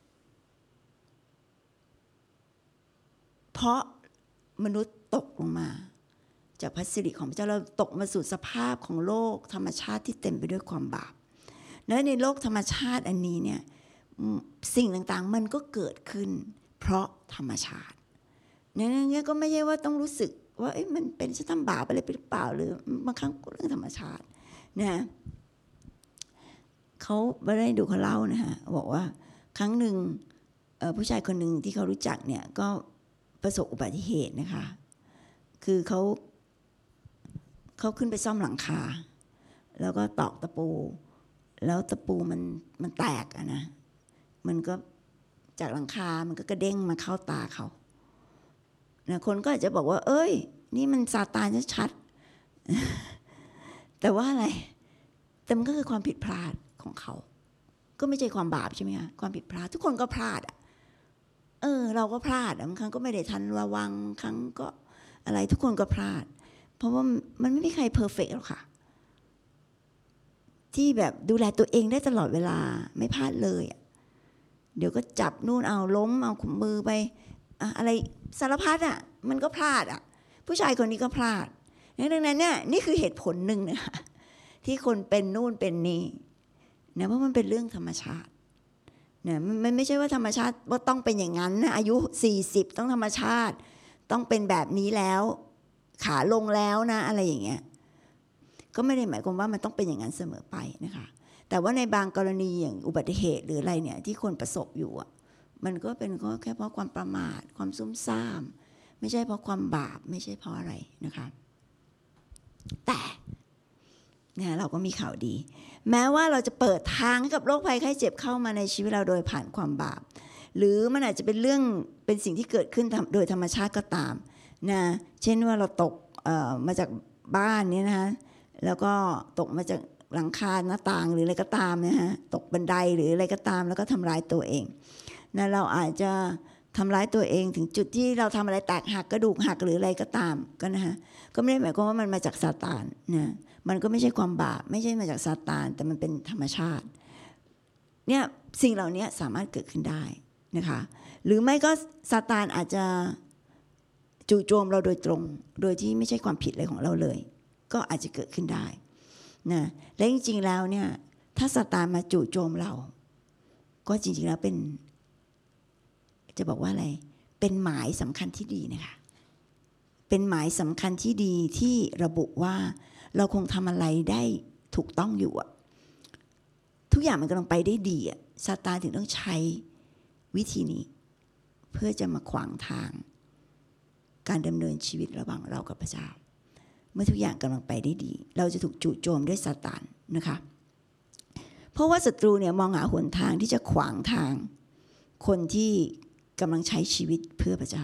เพราะมนุษย์ตกลงมาจากพระสิริของพระเจ้าเราตกมาสู่สภาพของโลกธรรมชาติที่เต็มไปด้วยความบาปและในโลกธรรมชาติอันนี้เนี่ยสิ่งต่างๆมันก็เกิดขึ้นเพราะธรรมชาติเนี่ยก็ไม่ใช่ว่าต้องรู้สึกว่ามันเป็นฉันทำบาปอะไรไปหรือเปล่าหรือบางครั้งก็เรื่องธรรมชาตินะเขาไม่ได้ดูเขาเล่านะฮะบอกว่าครั้งหนึ่งผู้ชายคนหนึ่งที่เขารู้จักเนี่ยก็ประสบอุบัติเหตุนะคะคือเขาขึ้นไปซ่อมหลังคาแล้วก็ตอกตะปูแล้วตะปูมันแตกอะนะมันก็จากหลังคามันก็กระเด้งมาเข้าตาเขานะคนก็อาจจะบอกว่าเอ้ยนี่มันซาตานชัดๆแต่ว่าอะไรแต่มันก็คือความผิดพลาดของเขาก็ไม่ใช่ความบาปใช่ไหมคะความผิดพลาดทุกคนก็พลาดอะเราก็พลาดบางครั้งก็ไม่ได้ทันระวังครั้งก็อะไรทุกคนก็พลาดเพราะว่ามันไม่มีใครเพอร์เฟกต์หรอกค่ะที่แบบดูแลตัวเองได้ตลอดเวลาไม่พลาดเลยเดี๋ยวก็จับนู่นเอาล้มเอาขุมมือไปอะไรสารพัดมันก็พลาดผู้ชายคนนี้ก็พลาดดังนั้นเนี่ยนี่คือเหตุผลหนึ่งนะคะที่คนเป็นนู่นเป็นนี่นะเพราะมันเป็นเรื่องธรรมชาติเนี่ยมันไม่ใช่ว่าธรรมชาติว่าต้องเป็นอย่างนั้นนะอายุ40ต้องธรรมชาติต้องเป็นแบบนี้แล้วขาลงแล้วนะอะไรอย่างเงี้ยก็ไม่ได้หมายความว่ามันต้องเป็นอย่างนั้นเสมอไปนะคะแต่ว่าในบางกรณีอย่างอุบัติเหตุหรืออะไรเนี่ยที่คนประสบอยู่มันก็เป็นก็แค่เพราะความประมาทความซุ่มซ่ามไม่ใช่เพราะความบาปไม่ใช่เพราะอะไรนะคะแต่เนี่ยเราก็มีข่าวดีแม้ว่าเราจะเปิดทางให้กับโรคภัยไข้เจ็บเข้ามาในชีวิตเราโดยผ่านความบาปหรือมันอาจจะเป็นเรื่องเป็นสิ่งที่เกิดขึ้นโดยธรรมชาติก็ตามนะเช่นว่าเราตกมาจากบ้านเนี่ยนะคะแล้วก็ตกมาจากหลังคาหน้าต่างหรืออะไรก็ตามนะฮะตกบันไดหรืออะไรก็ตามแล้วก็ทำร้ายตัวเองนะเราอาจจะทำร้ายตัวเองถึงจุดที่เราทำอะไรแตกหักกระดูกหักหรืออะไรก็ตามก็นะฮะก็ไม่ได้หมายความว่ามันมาจากซาตานนะมันก็ไม่ใช่ความบาปไม่ใช่มาจากซาตานแต่มันเป็นธรรมชาติเนี่ยสิ่งเหล่านี้สามารถเกิดขึ้นได้นะคะหรือไม่ก็ซาตานอาจจะจู่โจมเราโดยตรงโดยที่ไม่ใช่ความผิดอะไรของเราเลยก็อาจจะเกิดขึ้นได้นะและจริงๆแล้วเนี่ยถ้าซาตานมาจู่โจมเราก็จริงๆแล้วเป็นจะบอกว่าอะไรเป็นหมายสำคัญที่ดีนะคะเป็นหมายสำคัญที่ดีที่ระบุว่าเราคงทำอะไรได้ถูกต้องอยู่ทุกอย่างมันกำลังไปได้ดีซาตานถึงต้องใช้วิธีนี้เพื่อจะมาขวางทางการดำเนินชีวิตระหว่างเรากับพระเจ้าเมื่อทุกอย่างกำลังไปได้ดีเราจะถูกจู่โจมด้วยซาตานนะคะเพราะว่าศัตรูเนี่ยมองหาหนทางที่จะขวางทางคนที่กำลังใช้ชีวิตเพื่อพระเจ้า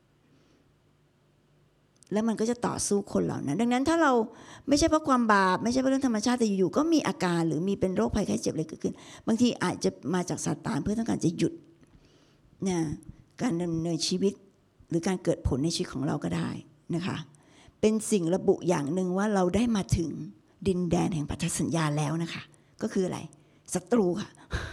แล้วมันก็จะต่อสู้คนเหล่านั้นดังนั้นถ้าเราไม่ใช่เพราะความบาปไม่ใช่เพราะเรื่องธรรมชาติแต่อยู่ๆก็มีอาการหรือมีเป็นโรคภัยไข้เจ็บอะไรเกิดขึ้นบางทีอาจจะมาจากซาตานเพื่อต้องการจะหยุดเนี่ยการดำเนินชีวิตหรือการเกิดผลในชีวิตของเราก็ได้นะคะเป็นสิ่งระบุอย่างหนึ่งว่าเราได้มาถึงดินแดนแห่งพันธสัญญาแล้วนะคะก็คืออะไรศัตรูค่ะ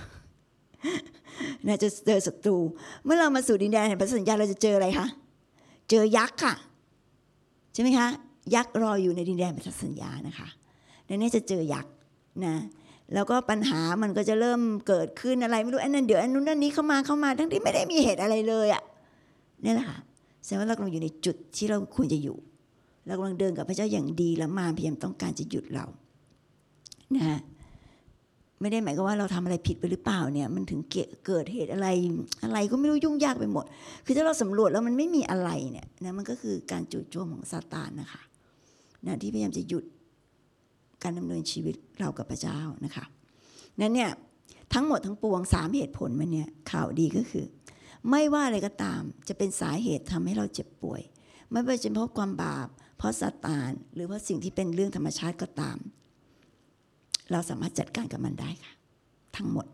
น่าจะเจอศัตรูเมื่อเรามาสู่ดินแดนแห่งพันธสัญญาเราจะเจออะไรคะเจอยักษ์ค่ะใช่ไหมคะยักษ์รออยู่ในดินแดนพันธสัญญานะคะในนี้จะเจอยักษ์นะแล้วก็ปัญหามันก็จะเริ่มเกิดขึ้นอะไรไม่รู้อันนั้นเดี๋ยวอันนู้นอันนี้เข้ามาทั้งที่ไม่ได้มีเหตุอะไรเลยนี่แหละค่ะแสดงว่าเรากำลังอยู่ในจุดที่เราควรจะอยู่เรากำลังเดินกับพระเจ้าอย่างดีแล้วมารพยายามต้องการจะหยุดเรานะไม่ได้หมายความว่าเราทำอะไรผิดไปหรือเปล่าเนี่ยมันถึงเกิดเหตุอะไรก็ไม่รู้ยุ่งยากไปหมดคือถ้าเราสำรวจแล้วมันไม่มีอะไรเนี่ยนะมันก็คือการจู่โจมของซาตานนะคะนะที่พยายามจะหยุดการดำเนินชีวิตเรากับพระเจ้านะคะนั้นเนี่ยทั้งหมดทั้งปวง3เหตุผลมันเนี่ยข่าวดีก็คือไม่ว่าอะไรก็ตามจะเป็นสาเหตุทำให้เราเจ็บป่วยไม่ว่าจะเป็นเพราะความบาปเพราะซาตานหรือเพราะสิ่งที่เป็นเรื่องธรรมชาติก็ตามเราสามารถจัดการกับมันได้ค่ะทั้งหมด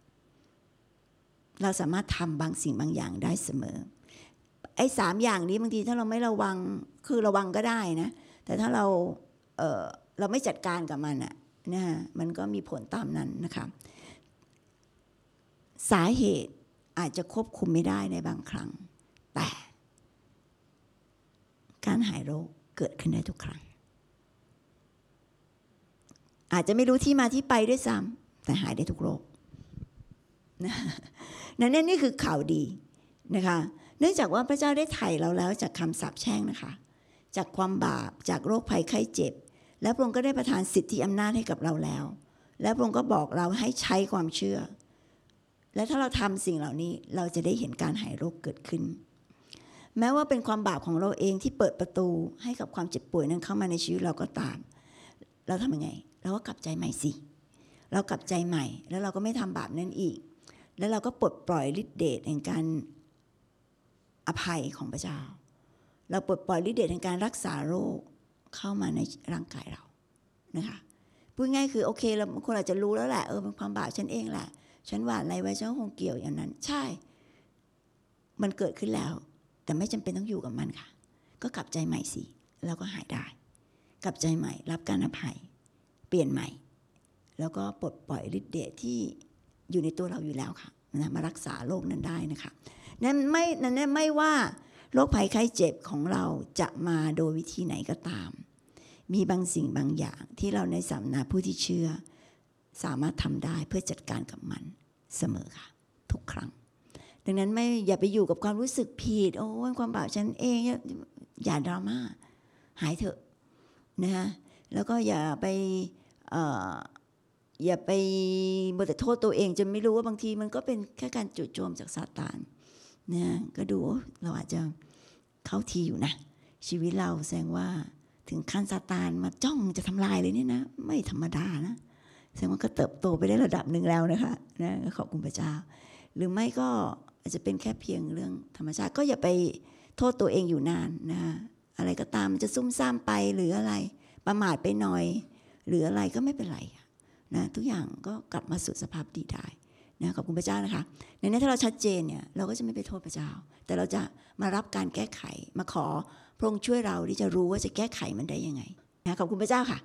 เราสามารถทำบางสิ่งบางอย่างได้เสมอไอ้3อย่างนี้บางทีถ้าเราไม่ระวังคือระวังก็ได้นะแต่ถ้าเราไม่จัดการกับมันนะมันก็มีผลตามนั้นนะคะสาเหตุอาจจะควบคุมไม่ได้ในบางครั้งแต่การหายโรคเกิดขึ้นได้ทุกครั้งอาจจะไม่รู้ที่มาที่ไปด้วยซ้ำแต่หายได้ทุกโรคนั่นนี่คือข่าวดีนะคะเนื่องจากว่าพระเจ้าได้ไถ่เราแล้วจากคำสาปแช่งนะคะจากความบาปจากโรคภัยไข้เจ็บและพระองค์ก็ได้ประทานสิทธิอำนาจให้กับเราแล้วและพระองค์ก็บอกเราให้ใช้ความเชื่อและถ้าเราทำสิ่งเหล่านี้เราจะได้เห็นการหายโรคเกิดขึ้นแม้ว่าเป็นความบาปของเราเองที่เปิดประตูให้กับความเจ็บป่วยนั้นเข้ามาในชีวิตเราก็ตามเราทำยังไงเราก็กลับใจใหม่สิเรากลับใจใหม่แล้วเราก็ไม่ทำบาปนั้นอีกแล้วเราก็ปลดปล่อยฤทธิ์เดชแห่งการอภัยของพระเจ้าเราปลดปล่อยฤทธิ์เดชแห่งการรักษาโรคเข้ามาในร่างกายเรานะคะพูดง่ายคือโอเคเราคนอาจจะรู้แล้วแหละเป็นความบาปฉันเองแหละฉันหวานอะไรไว้ฉันคงเกี่ยวอย่างนั้นใช่มันเกิดขึ้นแล้วแต่ไม่จำเป็นต้องอยู่กับมันค่ะก็กลับใจใหม่สิแล้วก็หายได้กลับใจใหม่รับการอภัยเปลี่ยนใหม่แล้วก็ปลดปล่อยฤทธิ์เดชที่อยู่ในตัวเราอยู่แล้วค่ะนะมารักษาโรคนั้นได้นะคะนั้นไม่ว่าโรคภัยไข้เจ็บของเราจะมาโดยวิธีไหนก็ตามมีบางสิ่งบางอย่างที่เราในฐานะผู้ที่เชื่อสามารถทำได้เพื่อจัดการกับมันเสมอค่ะทุกครั้งดังนั้นอย่าไปอยู่กับความรู้สึกผิดโอ้ยความบาปฉันเองอย่าดราม่าหายเถอะนะฮะแล้วก็อย่าไปมัวแต่โทษตัวเองจนไม่รู้ว่าบางทีมันก็เป็นแค่การจู่โจมจากซาตานนะก็ดูเราอาจจะเข้าทีอยู่นะชีวิตเราแสดงว่าถึงขั้นซาตานมาจ้องจะทำลายเลยเนี่ยนะไม่ธรรมดานะแสดงว่าก็เติบโตไปได้ระดับหนึ่งแล้วนะคะนะขอบคุณพระเจ้าหรือไม่ก็อาจจะเป็นแค่เพียงเรื่องธรรมชาติก็อย่าไปโทษตัวเองอยู่นานนะอะไรก็ตามมันจะซุ่มซ่ามไปหรืออะไรประมาทไปหน่อยหรืออะไรก็ไม่เป็นไรนะทุกอย่างก็กลับมาสู่สภาพดีได้นะขอบคุณพระเจ้านะคะในนี้ถ้าเราชัดเจนเนี่ยเราก็จะไม่ไปโทษพระเจ้าแต่เราจะมารับการแก้ไขมาขอพระองค์ช่วยเราที่จะรู้ว่าจะแก้ไขมันได้ยังไงนะขอบคุณพระเจ้าค่ะ